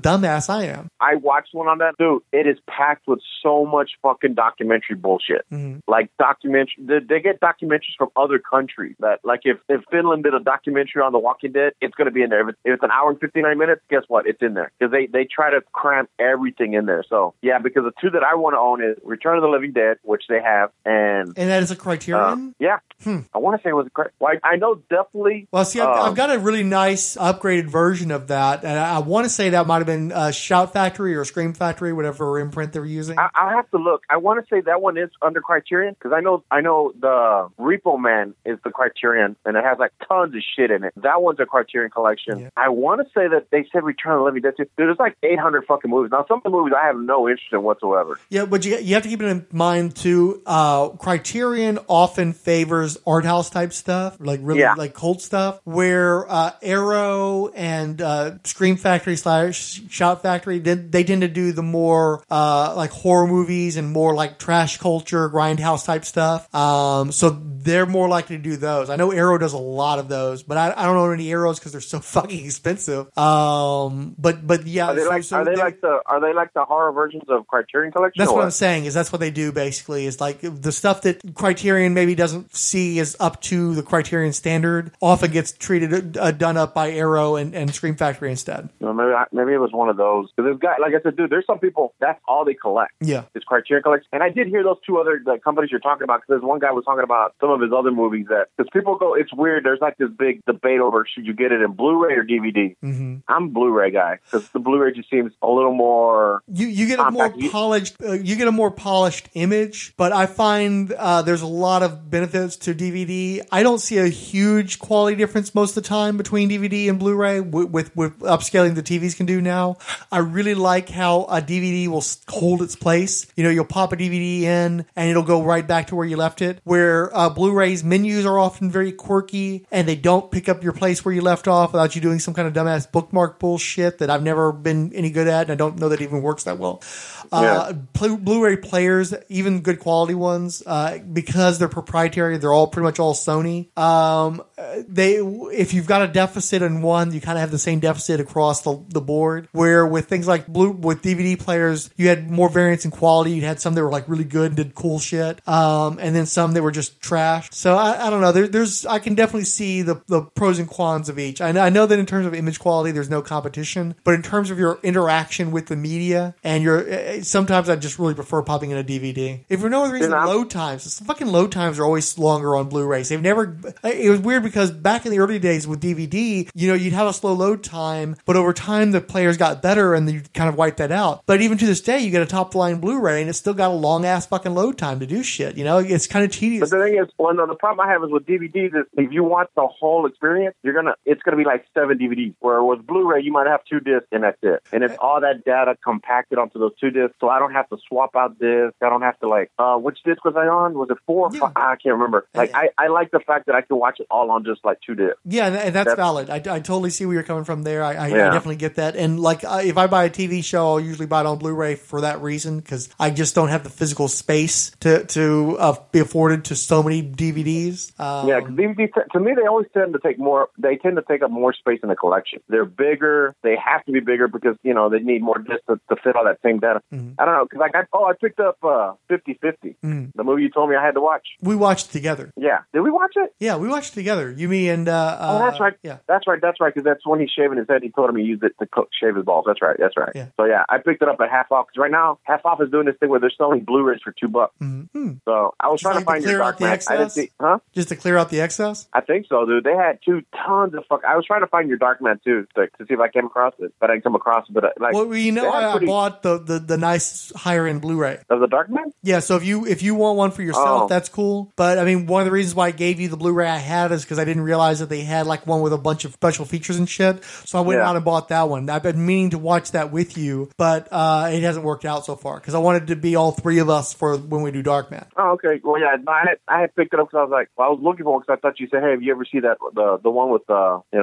dumbass I am. I watched one on that. Dude, it is packed with so much fucking documentary bullshit. Mm-hmm. Like documentary, they, they get documentaries from other countries. That like if, if Finland did a documentary on The Walking Dead, it's going to be in there. If it's, if it's an hour and fifty-nine minutes, guess what? It's in there because they, they try to cram everything in there. So yeah, because the two that I want to own is Return of the Living Dead, which they have, and and that is a Criterion. Uh, yeah, hmm. I want to say it was a Criterion. Well, I, I know definitely. Well, see, I've, um, I've got a really nice upgraded version of that, and I, I want to say that might have been uh, Shout Factory or Scream Factory, whatever imprint they were using. I, I'll have to look. I want to say that one is under Criterion because I know I know the Repo Man is the Criterion, and it has like tons of shit in it. That one's a Criterion collection. Yeah. I want to say that they said Return of the Living Dead too. Dude, there's like eight hundred fucking movies. Now, some of the movies I have no interest in whatsoever. Yeah, but you you have to keep it in mind too. Uh, Criterion often favors art house type stuff, like really yeah. like cult stuff, where uh, Arrow and uh, Scream Factory slash Shout Factory they, they tend to do the more uh, like horror movies and more like trash culture, grindhouse type stuff. Um, so they're more likely to do those. I know Arrow does a lot of those, but I, I don't know any Arrows because they're so fucking expensive. Um, but but yeah, are they so, like so are they like the are they like the horror versions of Criterion Collection? That's or? what I'm saying. Is that's what they do basically. Is like the stuff that Criterion maybe doesn't see as up to the Criterion standard often gets treated uh, done up by Arrow and, and Scream Factory instead. No, maybe I, maybe it was one of those. Because this guy, like I said, dude, there's some people that's all they collect. Yeah, is Criterion Collection. And I did hear those two other the companies you're talking about. Because there's one guy was talking about some of his other movies that because people go, it's weird. There's like this big debate over should you get it in Blu-ray or D V D. Mm-hmm. I'm a Blu-ray guy because the Blu-ray just seems a little more. You you get a more polished uh, you get a more polished image, but I find uh, there's a lot of benefits to D V D. I don't see a huge quality difference most of the time between D V D and Blu-ray with with, with upscaling the T Vs can do now. I really like how a D V D will hold its place. You know, you'll pop a D V D in and it'll go right back to where you left it. Where uh, Blu-rays menus are often very quirky and they don't pick up your place where you left off without you doing some kind of dumbass bookmark bullshit that I've never been any good at, and I don't know that it even works that well. Uh, yeah. Blu-ray players, even good quality ones, uh, because they're proprietary, they're all pretty much all Sony. Um, they, if you've got a deficit in one, you kind of have the same deficit across the, the board. Where with things like blue, with D V D players, you had more variance in quality. You had some that were like really good and did cool shit, um, and then some that were just trash. So I, I don't know. There, there's, I can definitely see the, the pros and cons of each. I, I know that in terms of image quality, there's no competition, but in terms of your interaction with the media and your, sometimes I just really prefer popping in a D V D. If for no other reason, load times, the fucking load times are always longer on Blu-rays. They've never, it was weird because back in the early days with D V D, you know, you'd have a slow load time, but over time the players got better and you kind of wiped that out. But even to this day, you get a top line Blu-ray and it's still got a long ass fucking load time to do shit. You know, it's kind of tedious. But the thing is, well, no, the problem I have is with D V Ds is if you want the whole experience, you're gonna, it's gonna be like seven D V Ds. Where with Blu-ray, you might have two discs and that's it. And it's all that data compacted onto those two discs, so I don't have to swap out discs. I don't have to like, uh, which disc was I on? Was it four or yeah. five? I can't remember. Like, I, I like the fact that I can watch it all on just like two discs. Yeah, and that's, that's valid. I, I totally see where you're coming from there. I, I, yeah. I definitely get that. And like, uh, if I buy a T V show, I'll usually buy it on Blu-ray for that reason because I just don't have the physical space to to uh, be afforded to so many D V Ds. Um, yeah, because D V Ds to me they always tend to take more. They tend to take up more space in the collection. They're bigger. They have to be bigger because you know they need more discs to, to fit all that same data. Mm-hmm. I don't know because like I oh I picked up uh, fifty fifty, mm. the movie you told me I had to watch. We watched it together. Yeah, did we watch it? Yeah, we watched it together. You, me, and uh, oh, that's right. Yeah, that's right. That's right. Because that's when he's shaving his head. He told him he used it to cook, shave his balls. That's right. That's right. Yeah. So yeah, I picked it up at half off because right now half off is doing this thing where they're selling Blu-rays for two bucks. Mm-hmm. So I was Just trying like to find to your Dark Man. I didn't see, huh? Just to clear out the excess. I think so, dude. They had two tons of fuck. I was trying to find your Dark Man too to, to see if I came across it, but I didn't come across it. But uh, like, well, you know, I, pretty... I bought the, the the nice higher end Blu-ray of the Dark Man. Yeah, so if you if you want one for yourself, oh. that's cool. But I mean, one of the reasons why I gave you the Blu-ray I had is because I didn't realize that they had like one with a bunch of special features and shit. So I went yeah. out and bought that one. I've been meaning to watch that with you, but uh, it hasn't worked out so far because I wanted to be all three of us for when we do Dark Man. Oh, okay. Well, yeah, I had I had picked it up because I was like, well, I was looking for it because I thought you said, hey, have you ever seen that the the one with uh, you know,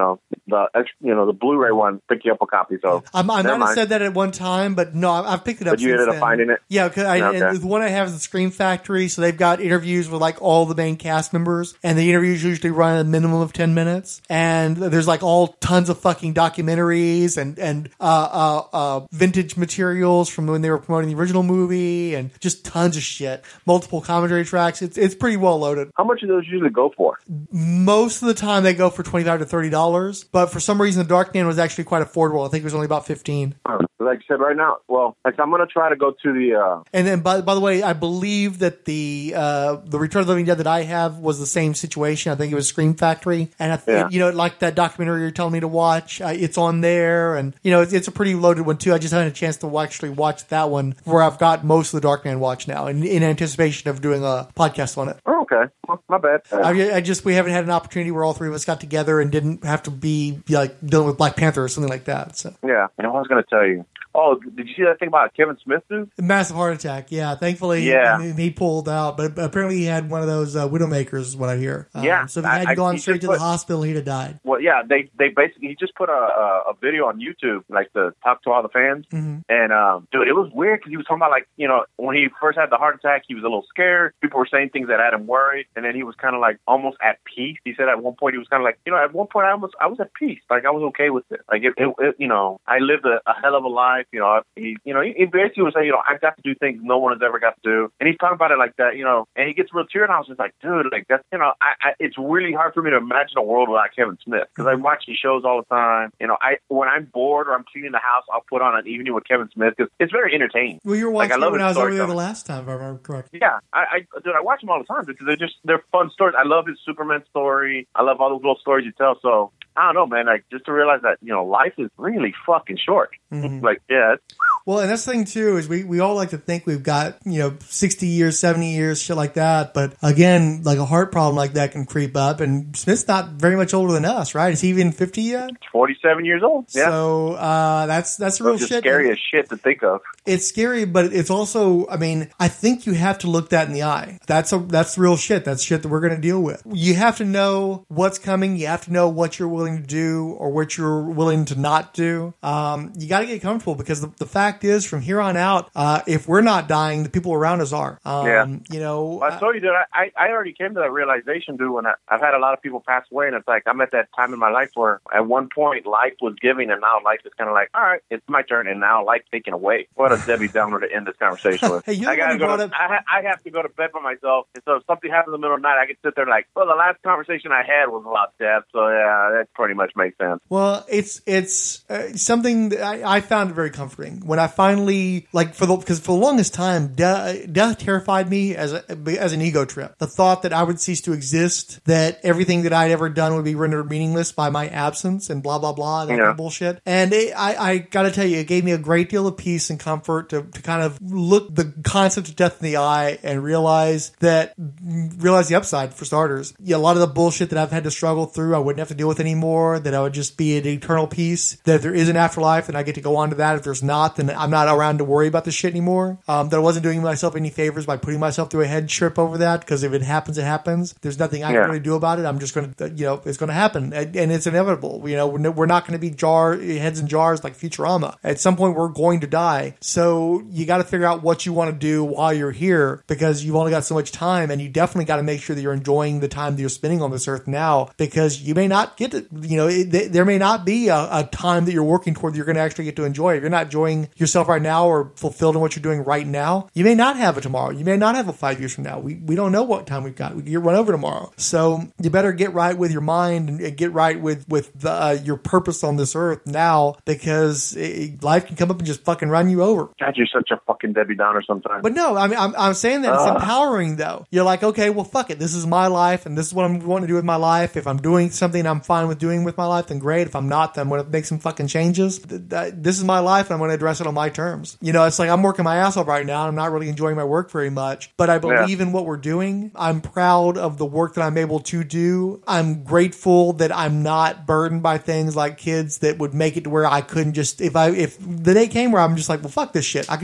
the ex- you know the Blu-ray one, pick you up a copy. So I'm, I might never have mind. said that at one time, but no, I've I've picked it up. But you since ended up then. finding it? Yeah, because I, Okay. and the one I have is the Scream Factory, so they've got interviews with like all the main cast members, and the interviews usually run a minimum of ten minutes, and there's like all tons of fucking documentaries and and uh, uh, uh, vintage materials from when they were promoting the original movie, and just tons of shit, multiple commentary tracks. It's it's pretty well loaded. How much do those usually go for? Most of the time they go for twenty-five to thirty dollars, but for some reason the Darkman was actually quite affordable. I think it was only about fifteen. Like I said, right now, well, like I'm gonna try to go to the. Uh, And then, by, by the way, I believe that the uh, the Return of the Living Dead that I have was the same situation. I think it was Scream Factory, and I th- Yeah. you know, like that documentary you're telling me to watch, uh, it's on there, and you know, it's, it's a pretty loaded one too. I just haven't had a chance to actually watch that one, where I've got most of the Darkman watched now, in, in anticipation of doing a podcast on it. oh, okay, well, my bad. Uh, I, I just we haven't had an opportunity where all three of us got together and didn't have to be like dealing with Black Panther or something like that. So yeah, and I was gonna tell you. Oh, did you see that thing about Kevin Smith, dude? massive heart attack. Yeah, thankfully, Yeah. he, he pulled out, but apparently he had one of those uh, widowmakers, is what I hear. Um, Yeah, so if he I- had I- gone he straight just to put- the hospital, he'd have died. Well, yeah, they they basically he just put a a, a video on YouTube like to talk to all the fans, Mhm. and um, dude, it was weird because he was talking about like you know when he first had the heart attack, he was a little scared. People were saying things that had him worried, and then he was kind of like almost at peace. He said at one point he was kind of like you know at one point I was I was at peace, like I was okay with it. Like it, it, it you know I lived a, a hell of a life. You know he you know he, he basically was saying you know I got to do things no one has ever got to do, and he's talking about it like that, you know, and he gets real teary, and I was just like, dude, like that's you know I, I it's really hard for me to imagine a world without Kevin Smith because I watch his shows all the time. You know, I when I'm bored or I'm cleaning the house, I'll put on an evening with Kevin Smith because it's very entertaining. Well, you were Like, watching I love it when his I was over there storytelling. the last time, if I remember correctly. Yeah, I, I dude, I watch them all the time because they're just they're fun stories. I love his Superman story. I love all those little stories you tell. So I don't know, man. Like just to realize that you know life is really fucking short. Mhm. Like yeah, it's, Well, and that's the thing too is we, we all like to think we've got you know sixty years, seventy years, shit like that. But again, like a heart problem like that can creep up. And Smith's not very much older than us, right? Is he even fifty yet? forty-seven years old. Yeah, So uh, that's that's real it's just shit. scary as shit to think of. It's scary, but it's also, I mean, I think you have to look that in the eye. That's a, that's real shit. That's shit that we're going to deal with. You have to know what's coming. You have to know what you're willing to do or what you're willing to not do. Um, you got to get comfortable because the, the fact is from here on out, uh, if we're not dying, the people around us are. Um, Yeah. You know, Well, I told you that I, I already came to that realization, dude, when I, I've had a lot of people pass away, and it's like I'm at that time in my life where at one point life was giving, and now life is kind of like, all right, it's my turn, and now life's taken away. What a Debbie Downer to end this conversation with. Hey, you I gotta already go. brought To, up- I, ha- I have to go to bed by myself, and so if something happens in the middle of the night, I can sit there like, well, the last conversation I had was about death, so yeah, that pretty much makes sense. Well, it's it's uh, something that I, I found very comforting when I finally like for the because for the longest time death, death terrified me as a, as an ego trip. The thought that I would cease to exist, that everything that I'd ever done would be rendered meaningless by my absence, and blah blah blah, that Yeah. kind of bullshit. And it, I I got to tell you, it gave me a great deal of peace and comfort to to kind of look the concept of death in the eye and realize that realize the upside for starters. Yeah, a lot of the bullshit that I've had to struggle through, I wouldn't have to deal with anymore. That I would just be an eternal peace. That if there is an afterlife, then I get to go on to that. If there's not, then I'm not around to worry about this shit anymore. Um, that I wasn't doing myself any favors by putting myself through a head trip over that, because if it happens, it happens. There's nothing I Yeah. can really do about it. I'm just going to, you know, it's going to happen, and, and it's inevitable. You know, we're, we're not going to be jar heads in jars like Futurama. At some point, we're going to die. So you got to figure out what you want to do while you're here, because you've only got so much time, and you definitely got to make sure that you're enjoying the time that you're spending on this earth now, because you may not get to, you know, it, there may not be a, a time that you're working toward that you're going to actually get to enjoy. If you're not enjoying yourself right now or fulfilled in what you're doing right now, you may not have it tomorrow. You may not have it five years from now. We we don't know what time we've got. We can get run over tomorrow. So you better get right with your mind and get right with with the, uh, your purpose on this earth now, because it, life can come up and just fucking run you over. God, you're such a fucking Debbie Downer sometimes. But no, I mean, I'm, I'm saying that it's Ah. empowering though. You're like, okay, well, fuck it. This is my life, and this is what I'm wanting to do with my life. If I'm doing something I'm fine with doing with my life, then great. If I'm not, then I'm going to make some fucking changes. Th- th- This is my life, and I'm going to address it on my terms. You know, it's like I'm working my ass off right now, and I'm not really enjoying my work very much, but I believe in what we're doing. I'm proud of the work that I'm able to do. I'm grateful that I'm not burdened by things like kids that would make it to where I couldn't just, if I, if the day came where I'm just like, well, fuck this shit, I could just walk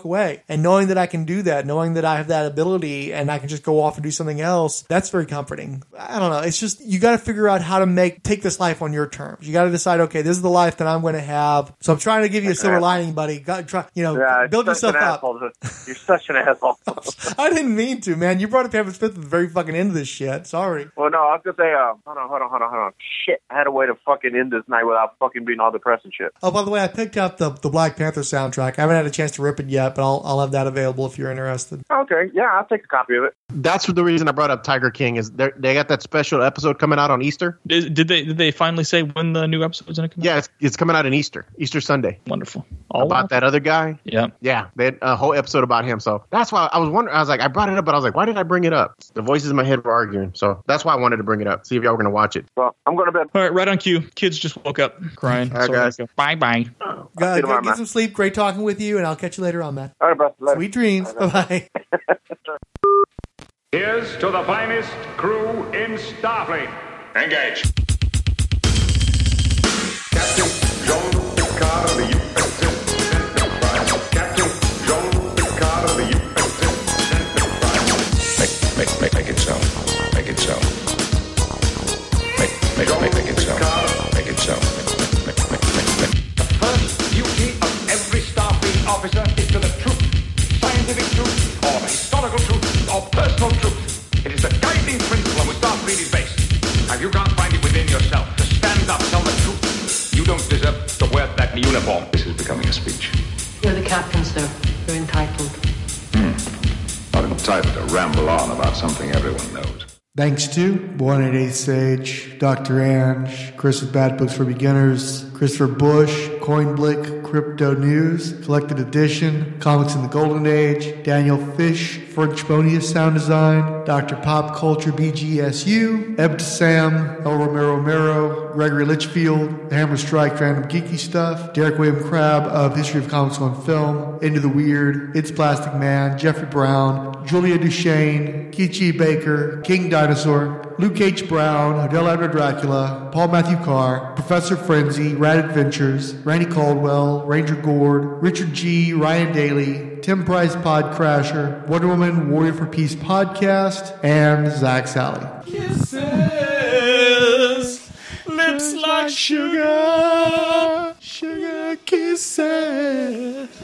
away. And knowing that I can do that, knowing that I have that ability and I can just go off and do something else, that's very comforting. I don't know. It's just, you got to figure out how to make, take this life on your terms. You got to decide, okay, this is the life that I'm going to have. So I'm trying to give you a silver lining, buddy. Got, try, you know, Yeah, build you're yourself such an up. asshole. You're such an asshole. I didn't mean to, man. You brought up Kevin Smith at the very fucking end of this shit. Sorry. Well, no, I was gonna say, uh, hold on, hold on, hold on, hold on. Shit, I had a way to fucking end this night without fucking being all depressed and shit. Oh, by the way, I picked up the, the Black Panther soundtrack. I haven't had a chance to rip it yet, but I'll I'll have that available if you're interested. Okay, yeah, I'll take a copy of it. That's the reason I brought up Tiger King is they they got that special episode coming out on Easter. Did, did they did they finally say when the new episode's going to come out? Yeah, it's, it's coming out in Easter, Easter Sunday. Wonderful. All about wonderful. that other guy. Yeah. Yeah, they had a whole episode about him. So that's why I was wondering. I was like, I brought it up, but I was like, why did I bring it up? The voices in my head were arguing. So that's why I wanted to bring it up. See if y'all were going to watch it. Well, I'm going to bed. All right, right on cue. Kids just woke up crying. All right, So guys. Bye bye. Go, See you go tomorrow, get man. some sleep. Great talking with you, and I'll catch you later on, Matt. All right, bro. Later. Sweet dreams. Bye-bye. Here's to the finest crew in Starfleet. Engage. Captain Jean Picard of the U S S Enterprise. Captain Jean Picard of the U S S Enterprise. Make, make, make, make it so. Make it so. Make, make, make, make it so. Make it so. Make, make, make, make, make. The first duty of every Starfleet officer is to the truth. Scientific truth, or historical truth, or personal truth. It is the guiding principle on which Starfleet is based. If you can't find it within yourself to stand up, tell the truth, you don't deserve to wear that uniform. This is becoming a speech. You're the captain, sir. You're entitled. Not entitled to ramble on about something everyone knows. Thanks to one eighty-eight Sage, Doctor Ange, Chris with Bad Books for Beginners, Christopher Bush, Coinblick, Crypto News, Collected Edition, Comics in the Golden Age, Daniel Fish, Frank Chbonius Sound Design, Doctor Pop Culture B G S U, Eb Sam, El Romero Romero, Gregory Litchfield, The Hammer Strike Random Geeky Stuff, Derek William Crabb of History of Comics on Film, Into the Weird, It's Plastic Man, Jeffrey Brown, Julia Duchesne, Kichi Baker, King Dinosaur, Luke H. Brown, Adele Edward Dracula, Paul Matthew Carr, Professor Frenzy, Rad Adventures, Randy Caldwell, Ranger Gord, Richard G., Ryan Daly, Tim Price Pod Crasher, Wonder Woman Warrior for Peace Podcast, and Zach Sally. Kisses, lips like sugar, sugar kisses.